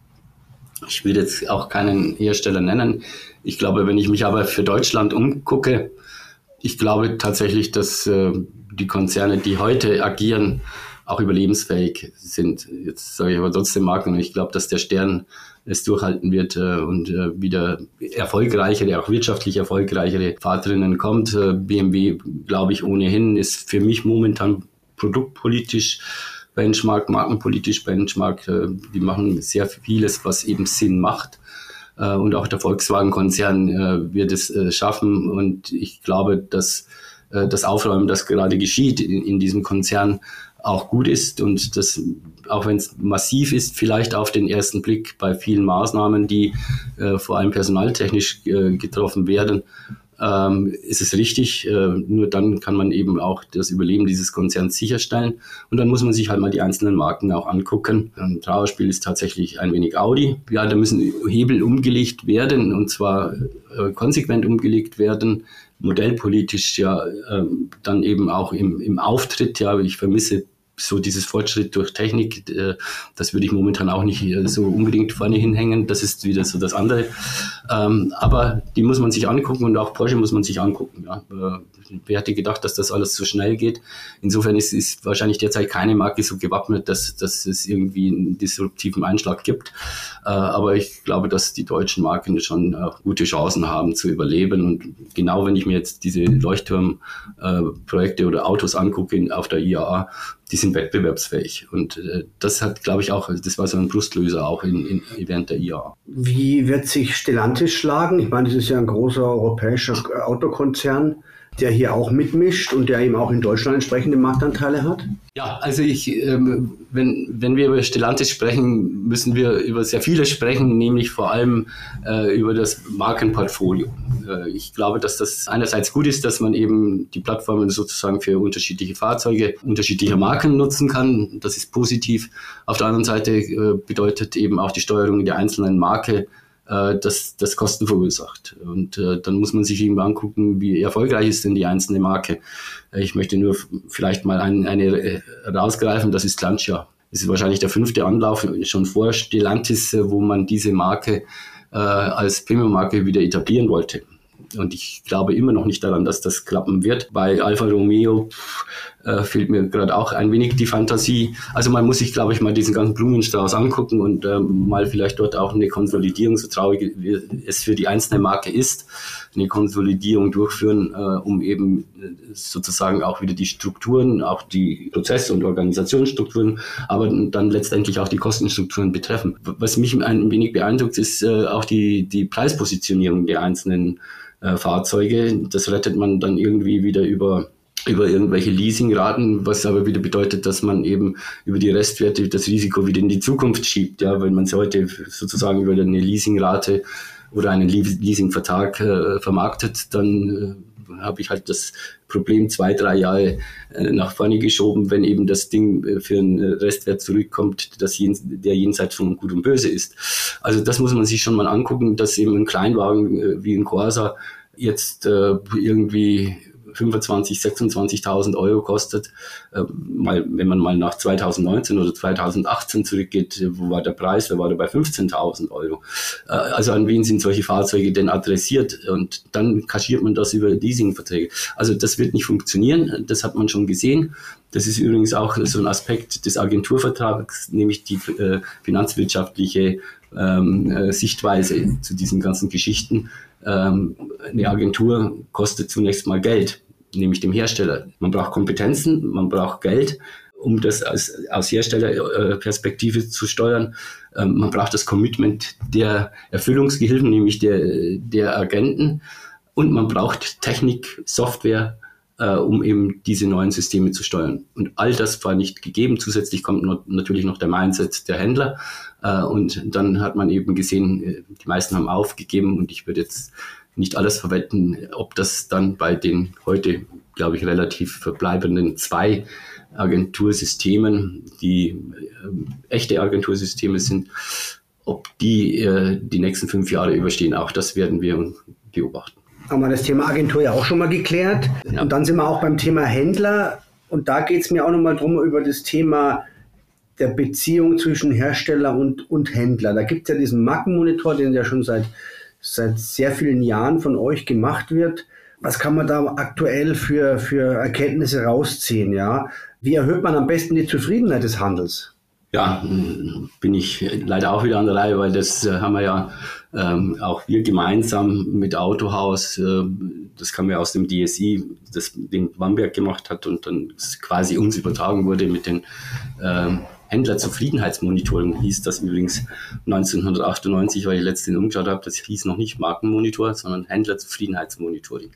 Ich will jetzt auch keinen Hersteller nennen. Ich glaube, wenn ich mich aber für Deutschland umgucke, ich glaube tatsächlich, dass äh, die Konzerne, die heute agieren, auch überlebensfähig sind. Jetzt sage ich aber trotzdem Marken, und ich glaube, dass der Stern es durchhalten wird äh, und äh, wieder erfolgreichere, auch wirtschaftlich erfolgreichere Fahrerinnen kommt. Äh, B M W, glaube ich, ohnehin ist für mich momentan produktpolitisch Benchmark, markenpolitisch Benchmark. Äh, die machen sehr vieles, was eben Sinn macht. Äh, und auch der Volkswagen-Konzern äh, wird es äh, schaffen. Und ich glaube, dass äh, das Aufräumen, das gerade geschieht in, in diesem Konzern, auch gut ist und das, auch wenn es massiv ist, vielleicht auf den ersten Blick bei vielen Maßnahmen, die äh, vor allem personaltechnisch äh, getroffen werden, ähm, ist es richtig. Äh, nur dann kann man eben auch das Überleben dieses Konzerns sicherstellen. Und dann muss man sich halt mal die einzelnen Marken auch angucken. Ein Trauerspiel ist tatsächlich ein wenig Audi. Ja, da müssen Hebel umgelegt werden, und zwar äh, konsequent umgelegt werden. Modellpolitisch ja äh, dann eben auch im, im Auftritt. Ja, ich vermisse so dieses Fortschritt durch Technik, äh, das würde ich momentan auch nicht äh, so unbedingt vorne hinhängen. Das ist wieder so das andere. Ähm, aber die muss man sich angucken, und auch Porsche muss man sich angucken. Ja. Äh, wer hätte gedacht, dass das alles so schnell geht? Insofern ist, ist wahrscheinlich derzeit keine Marke so gewappnet, dass, dass es irgendwie einen disruptiven Einschlag gibt. Äh, aber ich glaube, dass die deutschen Marken schon auch gute Chancen haben zu überleben. Und genau wenn ich mir jetzt diese Leuchtturmprojekte äh, oder Autos angucke in, auf der I A A, die sind wettbewerbsfähig. Und äh, das hat, glaube ich, auch, das war so ein Brustlöser auch in, in, während der I A A.
Wie wird sich Stellantis schlagen? Ich meine, das ist ja ein großer europäischer Autokonzern, der hier auch mitmischt und der eben auch in Deutschland entsprechende Marktanteile hat?
Ja, also ich, ähm, wenn, wenn wir über Stellantis sprechen, müssen wir über sehr vieles sprechen, nämlich vor allem äh, über das Markenportfolio. Äh, ich glaube, dass das einerseits gut ist, dass man eben die Plattformen sozusagen für unterschiedliche Fahrzeuge unterschiedlicher Marken nutzen kann. Das ist positiv. Auf der anderen Seite äh, bedeutet eben auch die Steuerung der einzelnen Marke, dass das Kosten verursacht. Und äh, dann muss man sich eben angucken, wie erfolgreich ist denn die einzelne Marke. Ich möchte nur f- vielleicht mal ein, eine äh, rausgreifen, das ist Lancia. Das ist wahrscheinlich der fünfte Anlauf, schon vor Stellantis, äh, wo man diese Marke äh, als Premium-Marke wieder etablieren wollte. Und ich glaube immer noch nicht daran, dass das klappen wird. Bei Alfa Romeo äh, fehlt mir gerade auch ein wenig die Fantasie. Also man muss sich, glaube ich, mal diesen ganzen Blumenstrauß angucken und äh, mal vielleicht dort auch eine Konsolidierung, so traurig wie es für die einzelne Marke ist, eine Konsolidierung durchführen, äh, um eben äh, sozusagen auch wieder die Strukturen, auch die Prozess- und Organisationsstrukturen, aber dann letztendlich auch die Kostenstrukturen betreffen. Was mich ein wenig beeindruckt, ist äh, auch die, die Preispositionierung der einzelnen äh, Fahrzeuge. Das rettet man dann irgendwie wieder über über irgendwelche Leasingraten, was aber wieder bedeutet, dass man eben über die Restwerte das Risiko wieder in die Zukunft schiebt. Ja, wenn man es heute sozusagen über eine Leasingrate oder einen Leasingvertrag äh, vermarktet, dann äh, habe ich halt das Problem zwei, drei Jahre äh, nach vorne geschoben, wenn eben das Ding äh, für einen Restwert zurückkommt, das jen, der jenseits von Gut und Böse ist. Also das muss man sich schon mal angucken, dass eben ein Kleinwagen äh, wie ein Corsa jetzt äh, irgendwie fünfundzwanzigtausend, sechsundzwanzigtausend Euro kostet. Äh, mal, wenn man mal nach zweitausendneunzehn oder zweitausendachtzehn zurückgeht, wo war der Preis? Da war der bei fünfzehntausend Euro. Äh, also an wen sind solche Fahrzeuge denn adressiert? Und dann kaschiert man das über Leasingverträge. Also das wird nicht funktionieren, das hat man schon gesehen. Das ist übrigens auch so ein Aspekt des Agenturvertrags, nämlich die äh, finanzwirtschaftliche ähm, äh, Sichtweise zu diesen ganzen Geschichten. Ähm, eine Agentur kostet zunächst mal Geld, nämlich dem Hersteller. Man braucht Kompetenzen, man braucht Geld, um das als, aus Herstellerperspektive zu steuern. Ähm, man braucht das Commitment der Erfüllungsgehilfen, nämlich der, der Agenten. Und man braucht Technik, Software, äh, um eben diese neuen Systeme zu steuern. Und all das war nicht gegeben. Zusätzlich kommt noch, natürlich noch der Mindset der Händler. Äh, und dann hat man eben gesehen, die meisten haben aufgegeben. Und ich würde jetzt nicht alles verwetten, ob das dann bei den heute, glaube ich, relativ verbleibenden zwei Agentursystemen, die äh, echte Agentursysteme sind, ob die äh, die nächsten fünf Jahre überstehen. Auch das werden wir beobachten.
Haben wir das Thema Agentur ja auch schon mal geklärt. Ja. Und dann sind wir auch beim Thema Händler. Und da geht es mir auch nochmal drum, über das Thema der Beziehung zwischen Hersteller und, und Händler. Da gibt es ja diesen Markenmonitor, den ja schon seit, seit sehr vielen Jahren von euch gemacht wird. Was kann man da aktuell für, für Erkenntnisse rausziehen? Ja? Wie erhöht man am besten die Zufriedenheit des Handels?
Ja, bin ich leider auch wieder an der Reihe, weil das äh, haben wir ja ähm, auch wir gemeinsam mit Autohaus, äh, das kam ja aus dem D S I, das den Bamberg gemacht hat und dann quasi uns übertragen wurde mit den äh, Händlerzufriedenheitsmonitoring, hieß das übrigens neunzehnhundertachtundneunzig, weil ich letztens umgeschaut habe, das hieß noch nicht Markenmonitor, sondern Händlerzufriedenheitsmonitoring.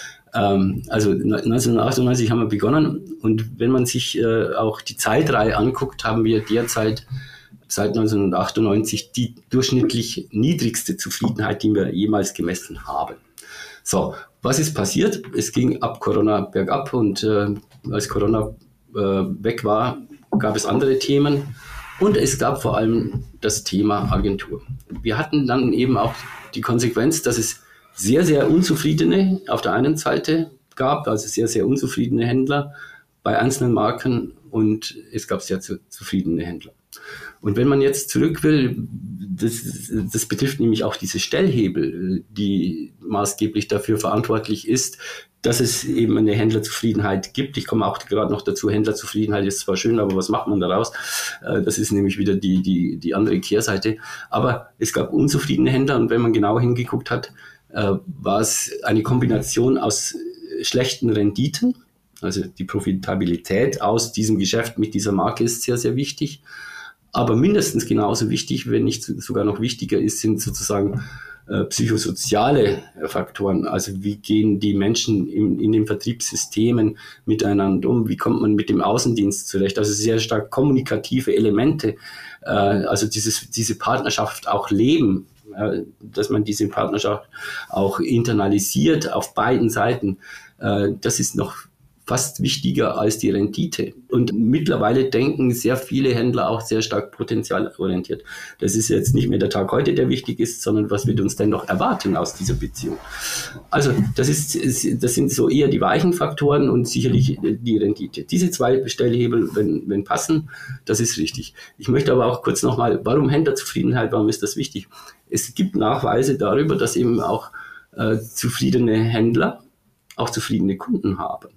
Ähm, also neunzehnhundertachtundneunzig haben wir begonnen und wenn man sich äh, auch die Zeitreihe anguckt, haben wir derzeit seit neunzehnhundertachtundneunzig die durchschnittlich niedrigste Zufriedenheit, die wir jemals gemessen haben. So, was ist passiert? Es ging ab Corona bergab und äh, als Corona äh, weg war, gab es andere Themen und es gab vor allem das Thema Agentur. Wir hatten dann eben auch die Konsequenz, dass es sehr, sehr unzufriedene auf der einen Seite gab, also sehr, sehr unzufriedene Händler bei einzelnen Marken und es gab sehr zu, zufriedene Händler. Und wenn man jetzt zurück will, das, das betrifft nämlich auch diese Stellhebel, die maßgeblich dafür verantwortlich ist, dass es eben eine Händlerzufriedenheit gibt. Ich komme auch gerade noch dazu, Händlerzufriedenheit ist zwar schön, aber was macht man daraus? Das ist nämlich wieder die, die, die andere Kehrseite. Aber es gab unzufriedene Händler und wenn man genau hingeguckt hat, war es eine Kombination aus schlechten Renditen, also die Profitabilität aus diesem Geschäft mit dieser Marke ist sehr, sehr wichtig. Aber mindestens genauso wichtig, wenn nicht sogar noch wichtiger ist, sind sozusagen äh, psychosoziale Faktoren. Also wie gehen die Menschen in, in den Vertriebssystemen miteinander um? Wie kommt man mit dem Außendienst zurecht? Also sehr stark kommunikative Elemente, äh, also dieses, diese Partnerschaft auch leben, äh, dass man diese Partnerschaft auch internalisiert auf beiden Seiten. Äh, das ist noch fast wichtiger als die Rendite. Und mittlerweile denken sehr viele Händler auch sehr stark potenzialorientiert. Das ist jetzt nicht mehr der Tag heute, der wichtig ist, sondern was wird uns denn noch erwarten aus dieser Beziehung? Also das ist, das sind so eher die weichen Faktoren und sicherlich die Rendite. Diese zwei Stellhebel, wenn, wenn passen, das ist richtig. Ich möchte aber auch kurz nochmal, warum Händlerzufriedenheit, warum ist das wichtig? Es gibt Nachweise darüber, dass eben auch äh, zufriedene Händler auch zufriedene Kunden haben.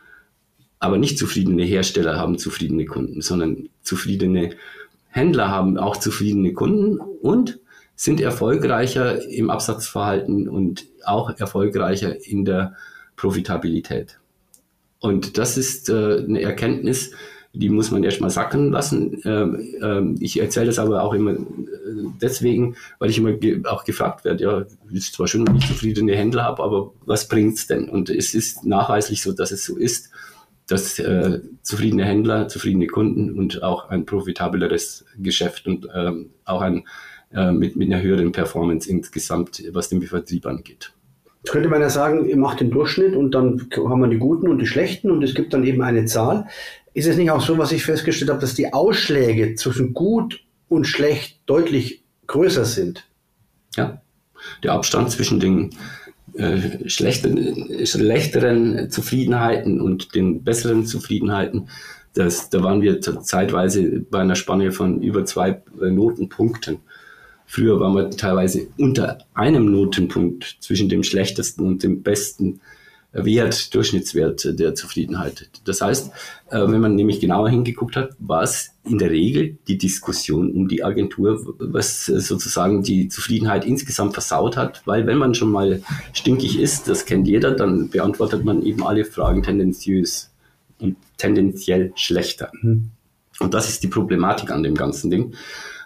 Aber nicht zufriedene Hersteller haben zufriedene Kunden, sondern zufriedene Händler haben auch zufriedene Kunden und sind erfolgreicher im Absatzverhalten und auch erfolgreicher in der Profitabilität. Und das ist äh, eine Erkenntnis, die muss man erstmal sacken lassen. Ähm, ähm, ich erzähle das aber auch immer deswegen, weil ich immer ge- auch gefragt werde, ja, ist zwar schön, wenn ich zufriedene Händler habe, aber was bringt's denn? Und es ist nachweislich so, dass es so ist, dass äh, zufriedene Händler, zufriedene Kunden und auch ein profitableres Geschäft und ähm, auch ein, äh, mit, mit einer höheren Performance insgesamt, was den Vertrieb angeht.
Jetzt könnte man ja sagen, ihr macht den Durchschnitt und dann haben wir die Guten und die Schlechten und es gibt dann eben eine Zahl. Ist es nicht auch so, was ich festgestellt habe, dass die Ausschläge zwischen gut und schlecht deutlich größer sind?
Ja, der Abstand zwischen den äh, schlechteren, schlechteren Zufriedenheiten und den besseren Zufriedenheiten, das, da waren wir zeitweise bei einer Spanne von über zwei Notenpunkten. Früher waren wir teilweise unter einem Notenpunkt zwischen dem schlechtesten und dem besten Wert, Durchschnittswert der Zufriedenheit. Das heißt, wenn man nämlich genauer hingeguckt hat, war es in der Regel die Diskussion um die Agentur, was sozusagen die Zufriedenheit insgesamt versaut hat, weil wenn man schon mal stinkig ist, das kennt jeder, dann beantwortet man eben alle Fragen tendenziös und tendenziell schlechter. Mhm. Und das ist die Problematik an dem ganzen Ding.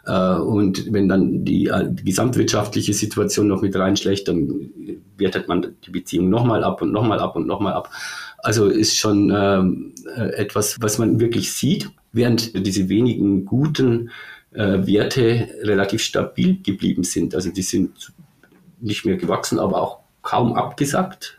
Und wenn dann die, die gesamtwirtschaftliche Situation noch mit reinschlägt, dann wertet man die Beziehung nochmal ab und nochmal ab und nochmal ab. Also ist schon äh, etwas, was man wirklich sieht, während diese wenigen guten äh, Werte relativ stabil geblieben sind. Also die sind nicht mehr gewachsen, aber auch kaum abgesackt.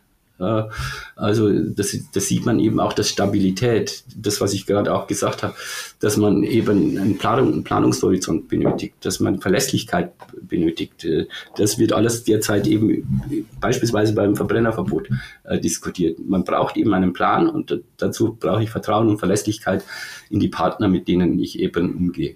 Also das, das sieht man eben auch, dass Stabilität, das was ich gerade auch gesagt habe, dass man eben einen, Planung, einen Planungshorizont benötigt, dass man Verlässlichkeit benötigt. Das wird alles derzeit eben beispielsweise beim Verbrennerverbot äh, diskutiert. Man braucht eben einen Plan und dazu brauche ich Vertrauen und Verlässlichkeit in die Partner, mit denen ich eben umgehe.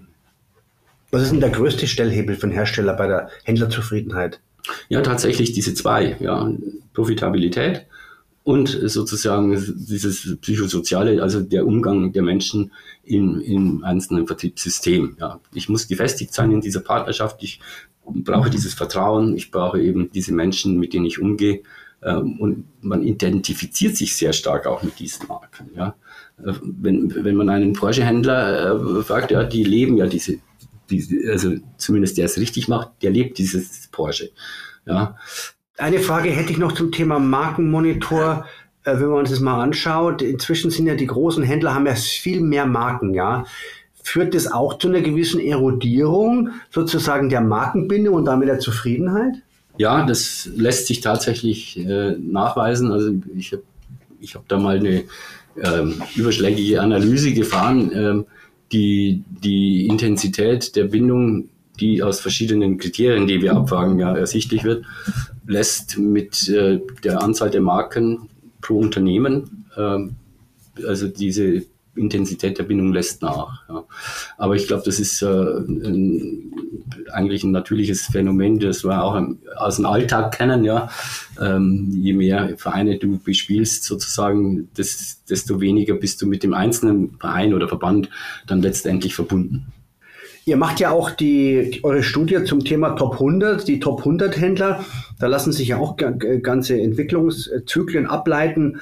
Was ist denn der größte Stellhebel für einen Hersteller bei der Händlerzufriedenheit?
Ja, tatsächlich diese zwei, ja, Profitabilität und sozusagen dieses Psychosoziale, also der Umgang der Menschen in, im einzelnen Vertriebssystem. Ja. Ich muss gefestigt sein in dieser Partnerschaft, ich brauche dieses Vertrauen, ich brauche eben diese Menschen, mit denen ich umgehe, ähm, und man identifiziert sich sehr stark auch mit diesen Marken. Ja. Wenn, wenn man einen Porsche-Händler äh, fragt, ja, die leben ja diese, diese, also zumindest der es richtig macht, der lebt dieses Porsche. Ja.
Eine Frage hätte ich noch zum Thema Markenmonitor, äh, wenn man uns das mal anschaut. Inzwischen sind ja die großen Händler, haben ja viel mehr Marken, ja. Führt das auch zu einer gewissen Erodierung sozusagen der Markenbindung und damit der Zufriedenheit?
Ja, das lässt sich tatsächlich äh, nachweisen. Also ich habe ich hab da mal eine ähm, überschlägige Analyse gefahren, ähm, die die Intensität der Bindung, die aus verschiedenen Kriterien, die wir abfragen, ja ersichtlich wird, lässt mit äh, der Anzahl der Marken pro Unternehmen, äh, also diese Intensität der Bindung lässt nach. Ja. Aber ich glaube, das ist äh, ein, eigentlich ein natürliches Phänomen, das wir auch im, aus dem Alltag kennen. Ja. Ähm, je mehr Vereine du bespielst, sozusagen, das, desto weniger bist du mit dem einzelnen Verein oder Verband dann letztendlich verbunden.
Ihr macht ja auch die, eure Studie zum Thema Top hundert, die Top hundert Händler. Da lassen sich ja auch ganze Entwicklungszyklen ableiten.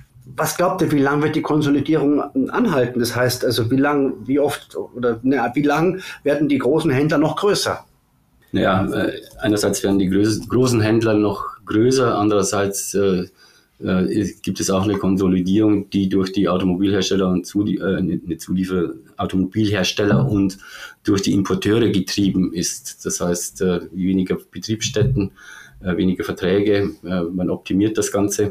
Was glaubt ihr, wie lange wird die Konsolidierung anhalten? Das heißt, also wie lang, wie oft oder na, wie lang werden die großen Händler noch größer?
Naja, einerseits werden die großen Händler noch größer, andererseits äh, äh, gibt es auch eine Konsolidierung, die durch die Automobilhersteller und Zulie- äh, eine Zuliefer Automobilhersteller und durch die Importeure getrieben ist. Das heißt, äh, weniger Betriebsstätten, äh, weniger Verträge, äh, man optimiert das Ganze.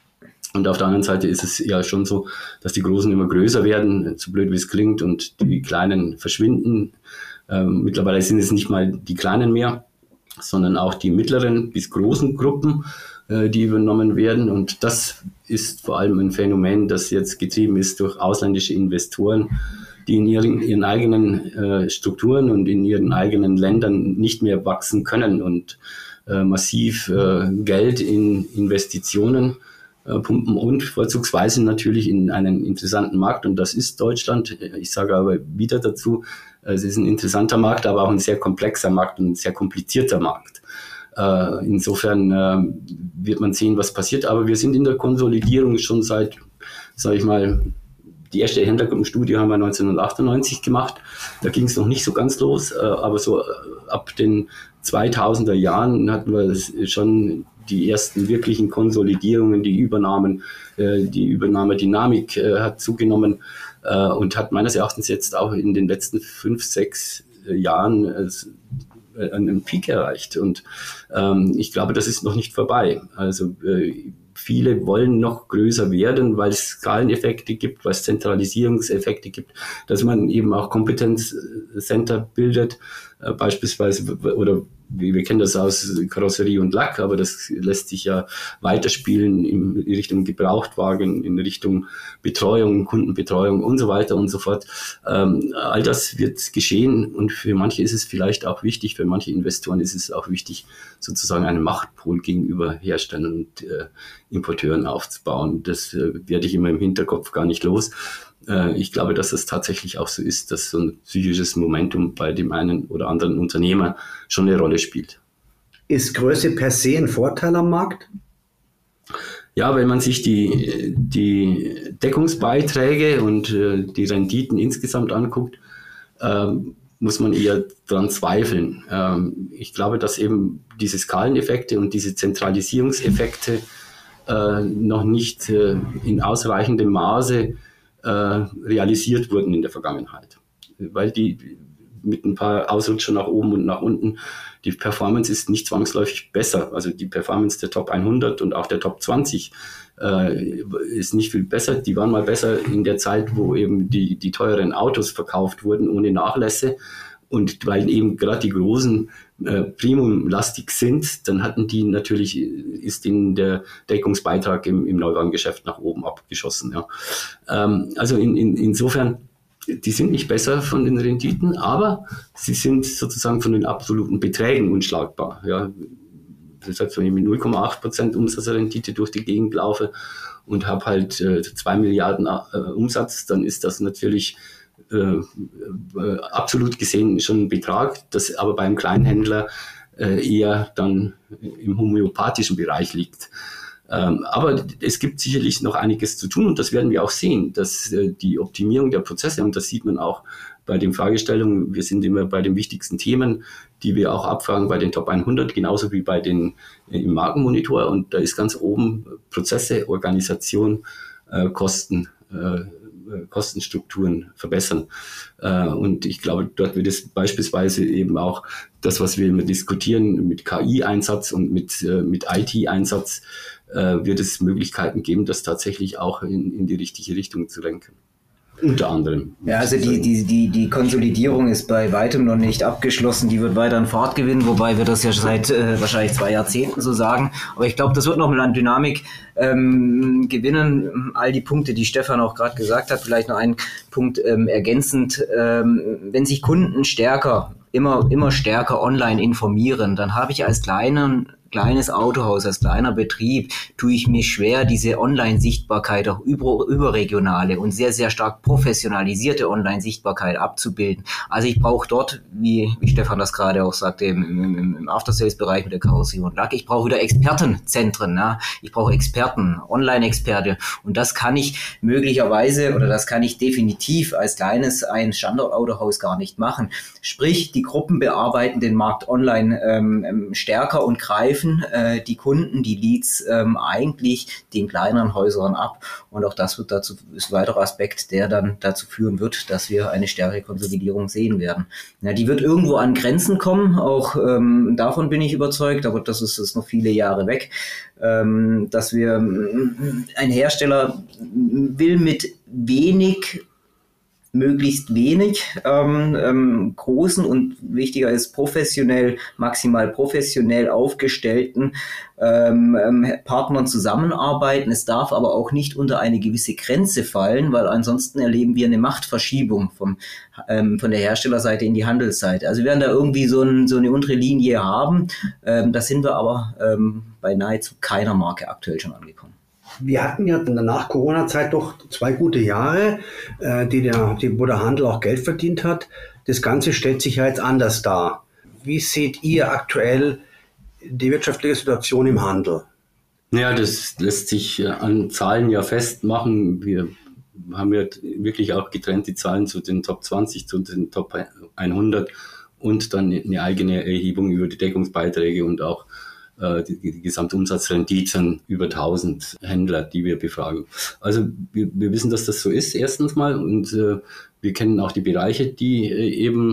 Und auf der anderen Seite ist es ja schon so, dass die Großen immer größer werden, so blöd wie es klingt, und die Kleinen verschwinden. Ähm, mittlerweile sind es nicht mal die Kleinen mehr, sondern auch die mittleren bis großen Gruppen, äh, die übernommen werden. Und das ist vor allem ein Phänomen, das jetzt getrieben ist durch ausländische Investoren, die in ihren, ihren eigenen äh, Strukturen und in ihren eigenen Ländern nicht mehr wachsen können und äh, massiv äh, Geld in Investitionen pumpen und vorzugsweise natürlich in einen interessanten Markt, und das ist Deutschland. Ich sage aber wieder dazu, es ist ein interessanter Markt, aber auch ein sehr komplexer Markt und ein sehr komplizierter Markt. Insofern wird man sehen, was passiert, aber wir sind in der Konsolidierung schon seit, sage ich mal, die erste Händlergruppenstudie haben wir neunzehnhundertachtundneunzig gemacht. Da ging es noch nicht so ganz los, aber so ab den zweitausender Jahren hatten wir schon die ersten wirklichen Konsolidierungen, die Übernahmen, die Übernahmedynamik hat zugenommen und hat meines Erachtens jetzt auch in den letzten fünf, sechs Jahren einen Peak erreicht. Und ähm, ich glaube, das ist noch nicht vorbei. Also äh, viele wollen noch größer werden, weil es Skaleneffekte gibt, weil es Zentralisierungseffekte gibt, dass man eben auch Kompetenzcenter bildet, äh, beispielsweise, oder wir kennen das aus Karosserie und Lack, aber das lässt sich ja weiterspielen in Richtung Gebrauchtwagen, in Richtung Betreuung, Kundenbetreuung und so weiter und so fort. Ähm, all das wird geschehen und für manche ist es vielleicht auch wichtig, für manche Investoren ist es auch wichtig, sozusagen einen Machtpol gegenüber Herstellern und äh, Importeuren aufzubauen. Das äh, werde ich immer im Hinterkopf gar nicht los. Äh, ich glaube, dass es tatsächlich auch so ist, dass so ein psychisches Momentum bei dem einen oder anderen Unternehmer schon eine Rolle spielt.
Ist Größe per se ein Vorteil am Markt?
Ja, wenn man sich die, die Deckungsbeiträge und äh, die Renditen insgesamt anguckt, ähm, muss man eher dran zweifeln. Ähm, ich glaube, dass eben diese Skaleneffekte und diese Zentralisierungseffekte äh, noch nicht äh, in ausreichendem Maße äh, realisiert wurden in der Vergangenheit. Weil die mit ein paar Ausrutscher nach oben und nach unten, die Performance ist nicht zwangsläufig besser. Also die Performance der Top hundert und auch der Top zwanzig äh, ist nicht viel besser. Die waren mal besser in der Zeit, wo eben die, die teuren Autos verkauft wurden ohne Nachlässe. Und weil eben gerade die großen äh, Premium-lastig sind, dann hatten die natürlich, ist ihnen der Deckungsbeitrag im, im Neuwagengeschäft nach oben abgeschossen. Ja. Ähm, also in, in, insofern, die sind nicht besser von den Renditen, aber sie sind sozusagen von den absoluten Beträgen unschlagbar. Ja. Das heißt, wenn ich mit null Komma acht Prozent Umsatzrendite durch die Gegend laufe und habe halt äh, zwei Milliarden äh, Umsatz, dann ist das natürlich äh, äh, absolut gesehen schon ein Betrag, das aber beim Kleinhändler äh, eher dann im homöopathischen Bereich liegt. Ähm, aber es gibt sicherlich noch einiges zu tun und das werden wir auch sehen, dass äh, die Optimierung der Prozesse, und das sieht man auch bei den Fragestellungen, wir sind immer bei den wichtigsten Themen, die wir auch abfragen bei den Top hundert, genauso wie bei den äh, im Markenmonitor, und da ist ganz oben Prozesse, Organisation, äh, Kosten, äh, Kostenstrukturen verbessern. Äh, und ich glaube, dort wird es beispielsweise eben auch das, was wir immer diskutieren, mit K I-Einsatz und mit, äh, mit I T-Einsatz, äh, wird es Möglichkeiten geben, das tatsächlich auch in, in die richtige Richtung zu lenken. Unter anderem.
Ja, also die, die, die, die Konsolidierung ist bei weitem noch nicht abgeschlossen. Die wird weiter an Fahrt gewinnen, wobei wir das ja seit äh, wahrscheinlich zwei Jahrzehnten so sagen. Aber ich glaube, das wird noch mal an Dynamik ähm, gewinnen. All die Punkte, die Stefan auch gerade gesagt hat, vielleicht noch einen Punkt ähm, ergänzend. Ähm, wenn sich Kunden stärker, immer, immer stärker online informieren, dann habe ich als kleinen kleines Autohaus, als kleiner Betrieb, tue ich mir schwer, diese Online-Sichtbarkeit, auch über, überregionale und sehr, sehr stark professionalisierte Online-Sichtbarkeit abzubilden. Also ich brauche dort, wie, wie Stefan das gerade auch sagte, im, im, im After-Sales-Bereich mit der Karosserie und Lack, ich brauche wieder Expertenzentren, ja? Ich brauche Experten, Online-Experte, und das kann ich möglicherweise oder das kann ich definitiv als kleines ein Standort-Autohaus gar nicht machen. Sprich, die Gruppen bearbeiten den Markt online ähm, stärker und greifen die Kunden, die Leads ähm, eigentlich den kleineren Häusern ab, und auch das wird dazu, ist ein weiterer Aspekt, der dann dazu führen wird, dass wir eine stärkere Konsolidierung sehen werden. Ja, die wird irgendwo an Grenzen kommen, auch ähm, davon bin ich überzeugt, aber das ist, ist noch viele Jahre weg, ähm, dass wir, ein Hersteller will mit wenig möglichst wenig ähm, ähm, großen und wichtiger ist professionell, maximal professionell aufgestellten ähm, ähm, Partnern zusammenarbeiten. Es darf aber auch nicht unter eine gewisse Grenze fallen, weil ansonsten erleben wir eine Machtverschiebung vom, ähm, von der Herstellerseite in die Handelsseite. Also wir werden da irgendwie so, ein, so eine untere Linie haben. Ähm, da sind wir aber ähm, bei nahezu keiner Marke aktuell schon angekommen.
Wir hatten ja in der Nach-Corona-Zeit doch zwei gute Jahre, äh, die der, die, wo der Handel auch Geld verdient hat. Das Ganze stellt sich ja jetzt anders dar. Wie seht ihr aktuell die wirtschaftliche Situation im Handel?
Ja, das lässt sich an Zahlen ja festmachen. Wir haben ja wirklich auch getrennt die Zahlen zu den Top zwanzig, zu den Top hundert und dann eine eigene Erhebung über die Deckungsbeiträge und auch Die, die Gesamtumsatzrenditen über tausend Händler, die wir befragen. Also wir, wir wissen, dass das so ist, erstens mal, und äh, wir kennen auch die Bereiche, die äh, eben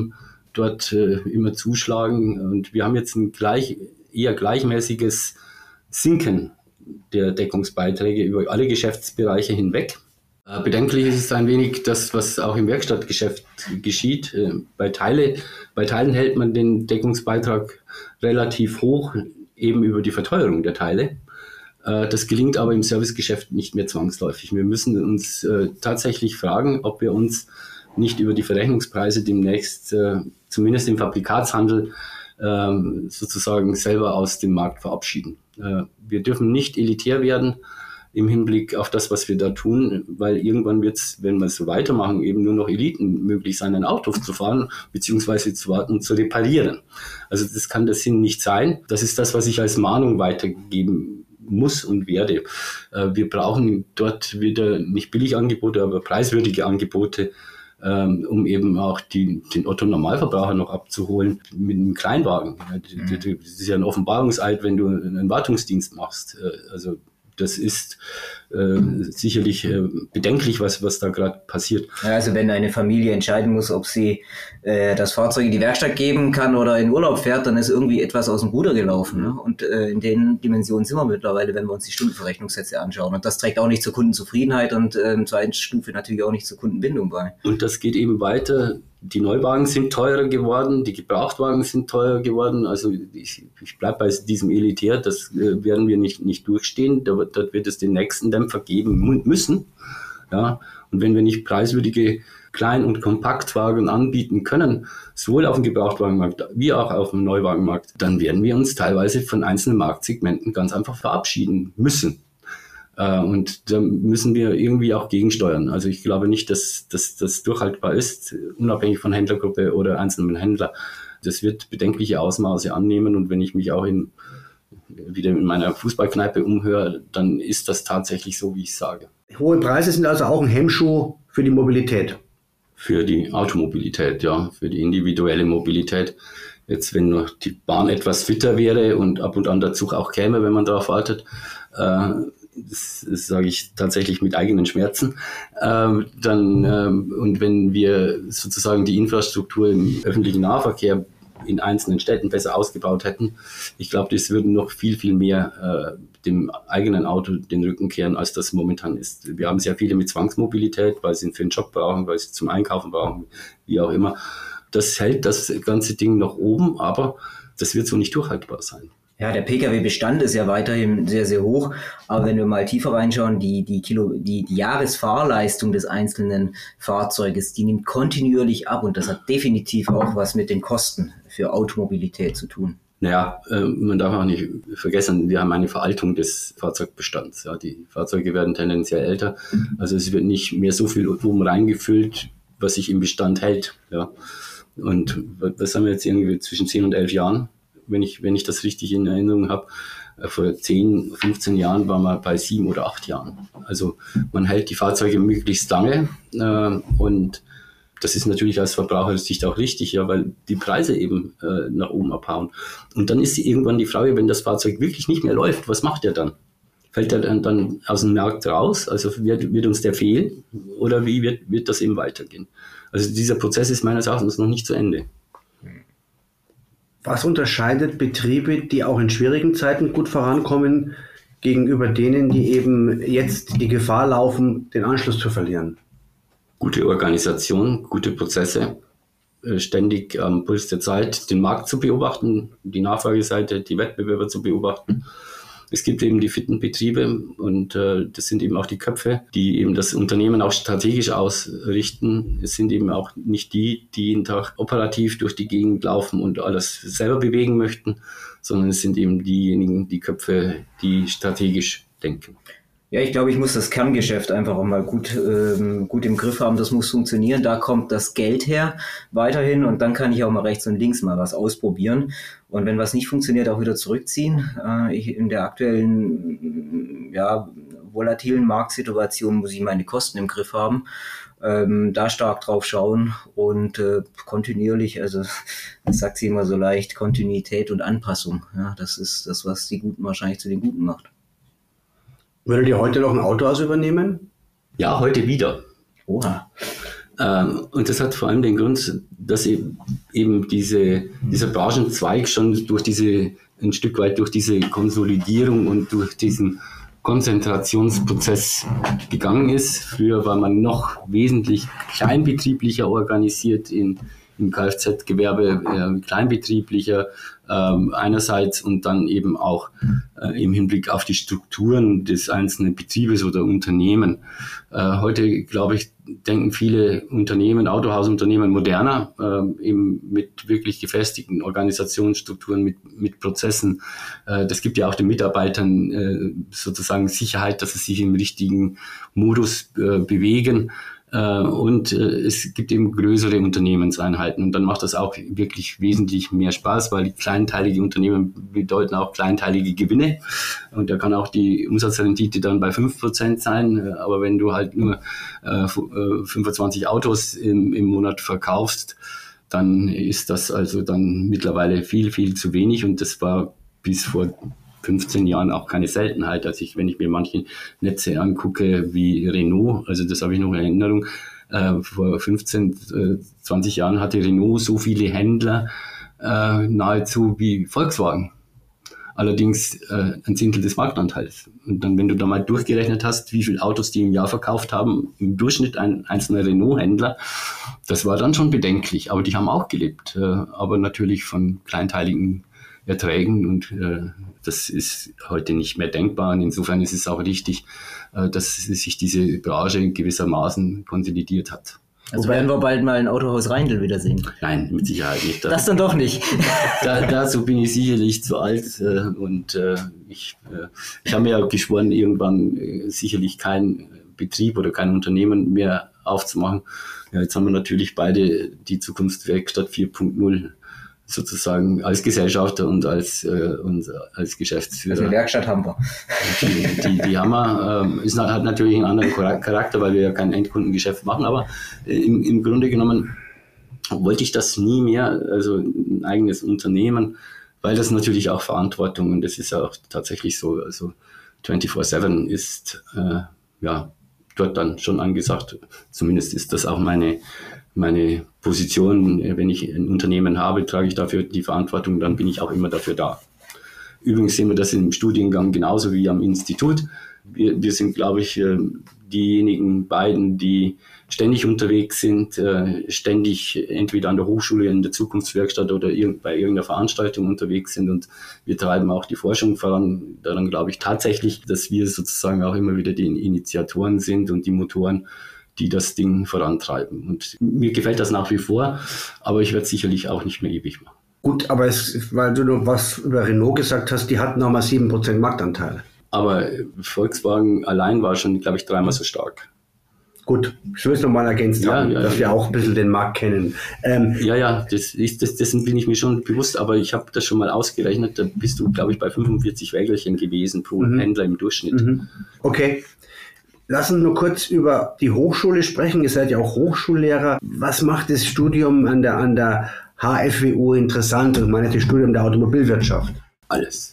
dort äh, immer zuschlagen. Und wir haben jetzt ein gleich, eher gleichmäßiges Sinken der Deckungsbeiträge über alle Geschäftsbereiche hinweg. Äh, bedenklich ist es ein wenig das, was auch im Werkstattgeschäft geschieht. Äh, bei, Teile, bei Teilen hält man den Deckungsbeitrag relativ hoch, eben über die Verteuerung der Teile. Äh, das gelingt aber im Servicegeschäft nicht mehr zwangsläufig. Wir müssen uns äh, tatsächlich fragen, ob wir uns nicht über die Verrechnungspreise demnächst, äh, zumindest im Fabrikatshandel, äh, sozusagen selber aus dem Markt verabschieden. Äh, wir dürfen nicht elitär werden im Hinblick auf das, was wir da tun, weil irgendwann wird es, wenn wir es so weitermachen, eben nur noch Eliten möglich sein, ein Auto zu fahren, beziehungsweise zu warten und zu reparieren. Also das kann der Sinn nicht sein. Das ist das, was ich als Mahnung weitergeben muss und werde. Äh, wir brauchen dort wieder nicht Billigangebote, aber preiswürdige Angebote, ähm, um eben auch die, den Otto-Normalverbraucher noch abzuholen mit einem Kleinwagen. Das ist ja ein Offenbarungseid, wenn du einen Wartungsdienst machst. Äh, also das ist äh, sicherlich äh, bedenklich, was, was da gerade passiert.
Ja, also wenn eine Familie entscheiden muss, ob sie äh, das Fahrzeug in die Werkstatt geben kann oder in Urlaub fährt, dann ist irgendwie etwas aus dem Ruder gelaufen. Ne? Und äh, in den Dimensionen sind wir mittlerweile, wenn wir uns die Stundenverrechnungssätze anschauen. Und das trägt auch nicht zur Kundenzufriedenheit und äh, in zweiter Stufe natürlich auch nicht zur Kundenbindung bei.
Und das geht eben weiter. Die Neuwagen sind teurer geworden, die Gebrauchtwagen sind teurer geworden. Also ich, ich bleibe bei diesem Elitär, das äh, werden wir nicht, nicht durchstehen. Da, da wird es den nächsten Dämpfer geben müssen. Ja? Und wenn wir nicht preiswürdige Klein- und Kompaktwagen anbieten können, sowohl auf dem Gebrauchtwagenmarkt wie auch auf dem Neuwagenmarkt, dann werden wir uns teilweise von einzelnen Marktsegmenten ganz einfach verabschieden müssen. Und da müssen wir irgendwie auch gegensteuern. Also ich glaube nicht, dass das durchhaltbar ist, unabhängig von Händlergruppe oder einzelnen Händler. Das wird bedenkliche Ausmaße annehmen. Und wenn ich mich auch in, wieder in meiner Fußballkneipe umhöre, dann ist das tatsächlich so, wie ich sage.
Hohe Preise sind also auch ein Hemmschuh für die Mobilität.
Für die Automobilität, ja, für die individuelle Mobilität. Jetzt, wenn noch die Bahn etwas fitter wäre und ab und an der Zug auch käme, wenn man darauf wartet, äh, Das, das sage ich tatsächlich mit eigenen Schmerzen. Ähm, dann, ähm, und wenn wir sozusagen die Infrastruktur im öffentlichen Nahverkehr in einzelnen Städten besser ausgebaut hätten, ich glaube, das würde noch viel, viel mehr äh, dem eigenen Auto den Rücken kehren, als das momentan ist. Wir haben sehr viele mit Zwangsmobilität, weil sie ihn für den Job brauchen, weil sie zum Einkaufen brauchen, wie auch immer. Das hält das ganze Ding noch oben, aber das wird so nicht durchhaltbar sein.
Ja, der Pkw-Bestand ist ja weiterhin sehr, sehr hoch. Aber wenn wir mal tiefer reinschauen, die, die Kilo, die, die Jahresfahrleistung des einzelnen Fahrzeuges, die nimmt kontinuierlich ab. Und das hat definitiv auch was mit den Kosten für Automobilität zu tun.
Naja, äh, man darf auch nicht vergessen, wir haben eine Veraltung des Fahrzeugbestands. Ja, die Fahrzeuge werden tendenziell älter. Also es wird nicht mehr so viel oben reingefüllt, was sich im Bestand hält. Ja. Und was haben wir jetzt irgendwie zwischen zehn und elf Jahren? Wenn ich, wenn ich das richtig in Erinnerung habe, vor zehn, fünfzehn Jahren waren wir bei sieben oder acht Jahren. Also man hält die Fahrzeuge möglichst lange äh, und das ist natürlich aus Verbrauchersicht auch richtig, ja, weil die Preise eben äh, nach oben abhauen. Und dann ist irgendwann die Frage, wenn das Fahrzeug wirklich nicht mehr läuft, was macht er dann? Fällt er dann, dann aus dem Markt raus? Also wird, wird uns der fehlen oder wie wird, wird das eben weitergehen? Also dieser Prozess ist meines Erachtens noch nicht zu Ende.
Was unterscheidet Betriebe, die auch in schwierigen Zeiten gut vorankommen, gegenüber denen, die eben jetzt die Gefahr laufen, den Anschluss zu verlieren?
Gute Organisation, gute Prozesse, ständig am Puls der Zeit den Markt zu beobachten, die Nachfrageseite, die Wettbewerber zu beobachten. Es gibt eben die fitten Betriebe und äh, das sind eben auch die Köpfe, die eben das Unternehmen auch strategisch ausrichten. Es sind eben auch nicht die, die jeden Tag operativ durch die Gegend laufen und alles selber bewegen möchten, sondern es sind eben diejenigen, die Köpfe, die strategisch denken.
Ja, ich glaube, ich muss das Kerngeschäft einfach auch mal gut, ähm, gut im Griff haben. Das muss funktionieren. Da kommt das Geld her weiterhin und dann kann ich auch mal rechts und links mal was ausprobieren. Und wenn was nicht funktioniert, auch wieder zurückziehen. Äh, ich, in der aktuellen, ja, volatilen Marktsituation muss ich meine Kosten im Griff haben. Ähm, da stark drauf schauen und äh, kontinuierlich, also das sagt sie immer so leicht, Kontinuität und Anpassung. Ja, das ist das, was die Guten wahrscheinlich zu den Guten macht.
Würdet ihr heute noch ein Autohaus übernehmen?
Ja, heute wieder.
Oha.
Ähm, und das hat vor allem den Grund, dass eben diese, dieser Branchenzweig schon durch diese, ein Stück weit durch diese Konsolidierung und durch diesen Konzentrationsprozess gegangen ist. Früher war man noch wesentlich kleinbetrieblicher organisiert in, im Kfz-Gewerbe, äh, kleinbetrieblicher äh, einerseits und dann eben auch äh, im Hinblick auf die Strukturen des einzelnen Betriebes oder Unternehmen. Äh, heute, glaube ich, denken viele Unternehmen, Autohausunternehmen moderner, äh, eben mit wirklich gefestigten Organisationsstrukturen, mit, mit Prozessen. Äh, das gibt ja auch den Mitarbeitern äh, sozusagen Sicherheit, dass sie sich im richtigen Modus äh, bewegen. Uh, und uh, es gibt eben größere Unternehmenseinheiten und dann macht das auch wirklich wesentlich mehr Spaß, weil die kleinteilige Unternehmen bedeuten auch kleinteilige Gewinne und da kann auch die Umsatzrendite dann bei fünf Prozent sein, aber wenn du halt nur uh, fünfundzwanzig Autos im, im Monat verkaufst, dann ist das also dann mittlerweile viel, viel zu wenig und das war bis vor fünfzehn Jahren auch keine Seltenheit. Also ich, wenn ich mir manche Netze angucke wie Renault, also das habe ich noch in Erinnerung, äh, vor fünfzehn, zwanzig Jahren hatte Renault so viele Händler äh, nahezu wie Volkswagen. Allerdings äh, ein Zehntel des Marktanteils. Und dann, wenn du da mal durchgerechnet hast, wie viele Autos die im Jahr verkauft haben, im Durchschnitt ein einzelner Renault-Händler, das war dann schon bedenklich. Aber die haben auch gelebt, äh, aber natürlich von kleinteiligen Erträgen und äh, das ist heute nicht mehr denkbar. Und insofern ist es auch richtig, äh, dass sich diese Branche gewissermaßen konsolidiert hat.
Also werden wir bald mal ein Autohaus Reindl wiedersehen?
Nein, mit Sicherheit nicht.
Das dann doch nicht.
Da, dazu bin ich sicherlich zu alt äh, und äh, ich, äh, ich habe mir ja geschworen, irgendwann äh, sicherlich kein Betrieb oder kein Unternehmen mehr aufzumachen. Ja, jetzt haben wir natürlich beide die Zukunftswerkstatt vier Punkt null sozusagen als Gesellschafter und als, äh, und als Geschäftsführer.
Also eine Werkstatt haben wir.
Die, die, die haben wir. Ähm, ist, hat natürlich einen anderen Charakter, weil wir ja kein Endkundengeschäft machen, aber äh, im, im Grunde genommen wollte ich das nie mehr, also ein eigenes Unternehmen, weil das natürlich auch Verantwortung und das ist ja auch tatsächlich so, also vierundzwanzig sieben ist äh, ja dort dann schon angesagt. Zumindest ist das auch meine meine Position, wenn ich ein Unternehmen habe, trage ich dafür die Verantwortung, dann bin ich auch immer dafür da. Übrigens sehen wir das im Studiengang genauso wie am Institut. Wir, wir sind, glaube ich, diejenigen beiden, die ständig unterwegs sind, ständig entweder an der Hochschule, in der Zukunftswerkstatt oder bei irgendeiner Veranstaltung unterwegs sind und wir treiben auch die Forschung voran. Daran glaube ich tatsächlich, dass wir sozusagen auch immer wieder die Initiatoren sind und die Motoren, die das Ding vorantreiben. Und mir gefällt das nach wie vor, aber ich werde es sicherlich auch nicht mehr ewig machen.
Gut, aber es, weil du noch was über Renault gesagt hast, die hatten nochmal sieben Prozent Marktanteil.
Aber Volkswagen allein war schon, glaube ich, dreimal so stark.
Gut, ich will es nochmal ergänzt
ja,
haben,
ja,
dass
ja.
wir auch ein bisschen den Markt kennen. Ähm,
ja, ja, das ist, das, dessen bin ich mir schon bewusst, aber ich habe das schon mal ausgerechnet, da bist du, glaube ich, bei fünfundvierzig Wägelchen gewesen pro mhm. Händler im Durchschnitt.
Mhm. Okay. Lass uns nur kurz über die Hochschule sprechen. Ihr seid ja auch Hochschullehrer. Was macht das Studium an der, an der H F W U interessant? Und ich meine das Studium der Automobilwirtschaft.
Alles.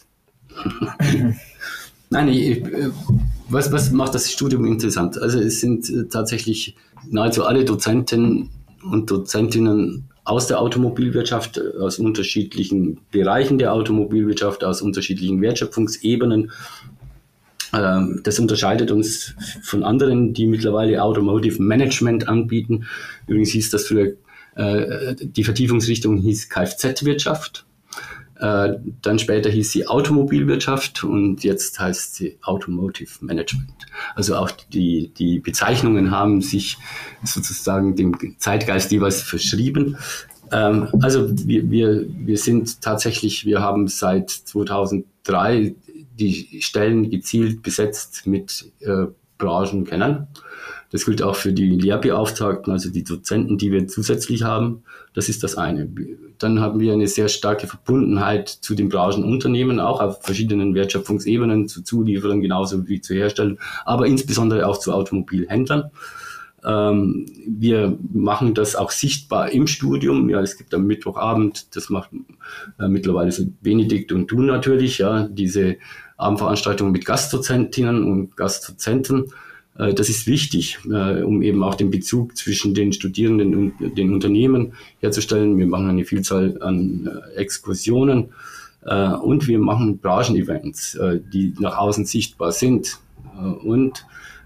Nein, ich, was, was macht das Studium interessant? Also es sind tatsächlich nahezu alle Dozenten und Dozentinnen aus der Automobilwirtschaft, aus unterschiedlichen Bereichen der Automobilwirtschaft, aus unterschiedlichen Wertschöpfungsebenen. Das unterscheidet uns von anderen, die mittlerweile Automotive Management anbieten. Übrigens hieß das früher, äh, die Vertiefungsrichtung hieß Kfz-Wirtschaft. Äh, dann später hieß sie Automobilwirtschaft und jetzt heißt sie Automotive Management. Also auch die, die Bezeichnungen haben sich sozusagen dem Zeitgeist jeweils verschrieben. Ähm, also wir, wir, wir sind tatsächlich, wir haben seit zweitausenddrei die Stellen gezielt besetzt mit äh, Branchenkennern. Das gilt auch für die Lehrbeauftragten, also die Dozenten, die wir zusätzlich haben. Das ist das eine. Dann haben wir eine sehr starke Verbundenheit zu den Branchenunternehmen, auch auf verschiedenen Wertschöpfungsebenen, zu Zulieferern genauso wie zu Herstellern, aber insbesondere auch zu Automobilhändlern. Ähm, wir machen das auch sichtbar im Studium. Ja, es gibt am Mittwochabend, das macht äh, mittlerweile so Benedikt und du natürlich, ja, diese Abendveranstaltungen mit Gastdozentinnen und Gastdozenten. Das ist wichtig, um eben auch den Bezug zwischen den Studierenden und den Unternehmen herzustellen. Wir machen eine Vielzahl an Exkursionen und wir machen Branchenevents, die nach außen sichtbar sind. Und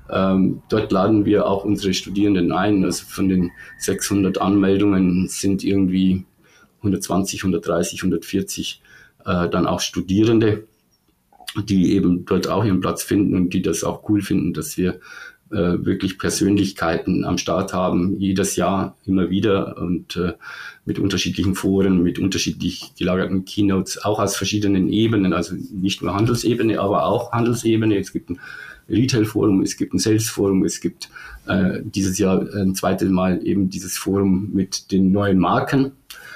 dort laden wir auch unsere Studierenden ein. Also von den sechshundert Anmeldungen sind irgendwie hundertzwanzig, hundertdreißig, hundertvierzig dann auch Studierende, die eben dort auch ihren Platz finden und die das auch cool finden, dass wir äh, wirklich Persönlichkeiten am Start haben, jedes Jahr immer wieder und äh, mit unterschiedlichen Foren, mit unterschiedlich gelagerten Keynotes, auch aus verschiedenen Ebenen, also nicht nur Handelsebene, aber auch Handelsebene. Es gibt ein Retail-Forum, es gibt ein Sales-Forum, es gibt äh, dieses Jahr ein zweites Mal eben dieses Forum mit den neuen Marken.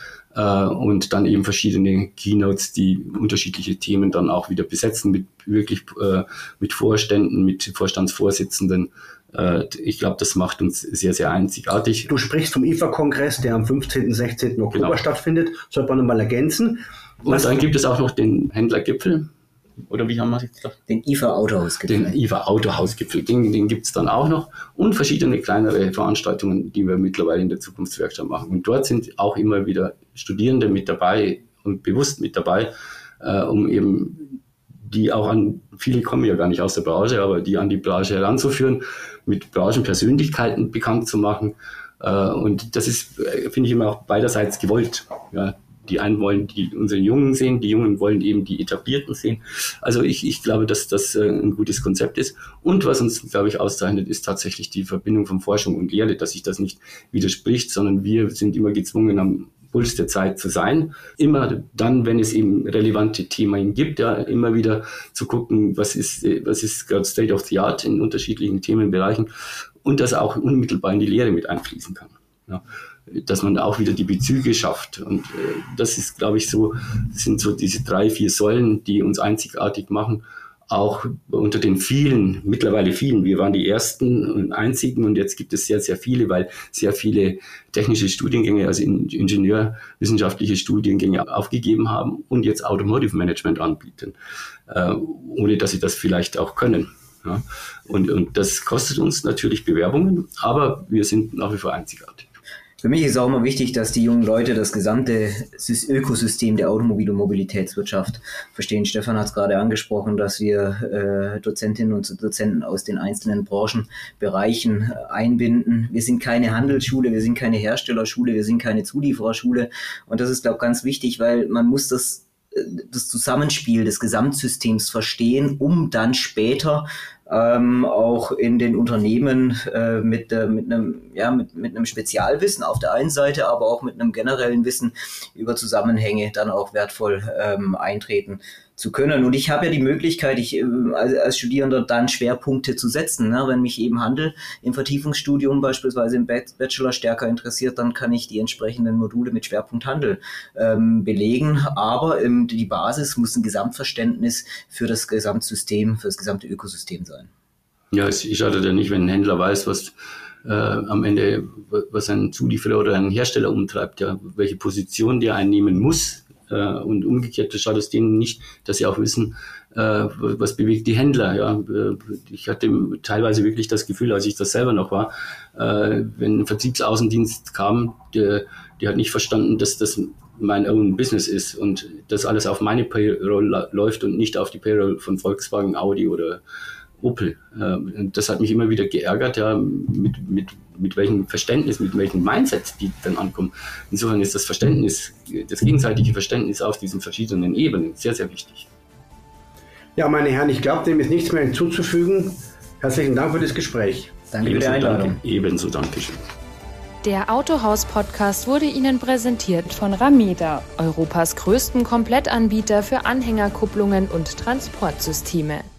Und dann eben verschiedene Keynotes, die unterschiedliche Themen dann auch wieder besetzen mit wirklich äh, mit Vorständen, mit Vorstandsvorsitzenden. Äh, ich glaube, das macht uns sehr, sehr einzigartig.
Du sprichst vom I F A-Kongress, der am fünfzehnten, sechzehnten Oktober genau. stattfindet. Sollte man nochmal ergänzen.
Was Und dann gibt es auch noch den Händlergipfel. Oder wie haben wir es jetzt gesagt?
Den I F A-Autohausgipfel.
Den I F A-Autohausgipfel, den, den gibt es dann auch noch. Und verschiedene kleinere Veranstaltungen, die wir mittlerweile in der Zukunftswerkstatt machen. Und dort sind auch immer wieder Studierende mit dabei und bewusst mit dabei, äh, um eben die auch an, viele kommen ja gar nicht aus der Branche, aber die an die Branche heranzuführen, mit Branchenpersönlichkeiten bekannt zu machen. Äh, und das ist, finde ich, immer auch beiderseits gewollt. Ja. Die einen wollen die unsere Jungen sehen, die Jungen wollen eben die Etablierten sehen. Also ich, ich glaube, dass das äh, ein gutes Konzept ist. Und was uns, glaube ich, auszeichnet, ist tatsächlich die Verbindung von Forschung und Lehre, dass sich das nicht widerspricht, sondern wir sind immer gezwungen, am Puls der Zeit zu sein. Immer dann, wenn es eben relevante Themen gibt, ja, immer wieder zu gucken, was ist, was ist gerade State of the Art in unterschiedlichen Themenbereichen und das auch unmittelbar in die Lehre mit einfließen kann. Ja. Dass man auch wieder die Bezüge schafft. Und äh, das ist, glaube ich, so, das sind so diese drei, vier Säulen, die uns einzigartig machen. Auch unter den vielen, mittlerweile vielen, wir waren die ersten und einzigen und jetzt gibt es sehr, sehr viele, weil sehr viele technische Studiengänge, also ingenieurwissenschaftliche Studiengänge aufgegeben haben und jetzt Automotive Management anbieten, äh, ohne dass sie das vielleicht auch können. Ja. Und, und das kostet uns natürlich Bewerbungen, aber wir sind nach wie vor einzigartig.
Für mich ist auch immer wichtig, dass die jungen Leute das gesamte Ökosystem der Automobil- und Mobilitätswirtschaft verstehen. Stefan hat es gerade angesprochen, dass wir äh, Dozentinnen und Dozenten aus den einzelnen Branchenbereichen äh, einbinden. Wir sind keine Handelsschule, wir sind keine Herstellerschule, wir sind keine Zuliefererschule. Und das ist, glaube ich, ganz wichtig, weil man muss das, das Zusammenspiel des Gesamtsystems verstehen, um dann später Ähm, auch in den Unternehmen äh, mit, äh, mit einem ja, mit, mit einem Spezialwissen auf der einen Seite, aber auch mit einem generellen Wissen über Zusammenhänge dann auch wertvoll ähm, eintreten zu können. Und ich habe ja die Möglichkeit, ich äh, als, als Studierender dann Schwerpunkte zu setzen. Ne? Wenn mich eben Handel im Vertiefungsstudium beispielsweise im Bachelor stärker interessiert, dann kann ich die entsprechenden Module mit Schwerpunkt Handel ähm, belegen. Aber ähm, die Basis muss ein Gesamtverständnis für das Gesamtsystem, für das gesamte Ökosystem sein.
Ja, es schadet ja nicht, wenn ein Händler weiß, was äh, am Ende, was ein Zulieferer oder ein Hersteller umtreibt, ja, welche Position der einnehmen muss. Äh, und umgekehrt schadet es denen nicht, dass sie auch wissen, äh, was bewegt die Händler. Ja. Ich hatte teilweise wirklich das Gefühl, als ich das selber noch war, äh, wenn ein Vertriebsaußendienst kam, der, der hat nicht verstanden, dass das mein own Business ist und das alles auf meine Payroll la- läuft und nicht auf die Payroll von Volkswagen, Audi oder Opel. Das hat mich immer wieder geärgert, ja, mit, mit, mit welchem Verständnis, mit welchem Mindset die dann ankommen. Insofern ist das Verständnis, das gegenseitige Verständnis auf diesen verschiedenen Ebenen sehr, sehr wichtig.
Ja, meine Herren, ich glaube, dem ist nichts mehr hinzuzufügen. Herzlichen Dank für das Gespräch.
Danke für die Einladung.
Danke, ebenso, Dankeschön.
Der Autohaus-Podcast wurde Ihnen präsentiert von Rameda, Europas größten Komplettanbieter für Anhängerkupplungen und Transportsysteme.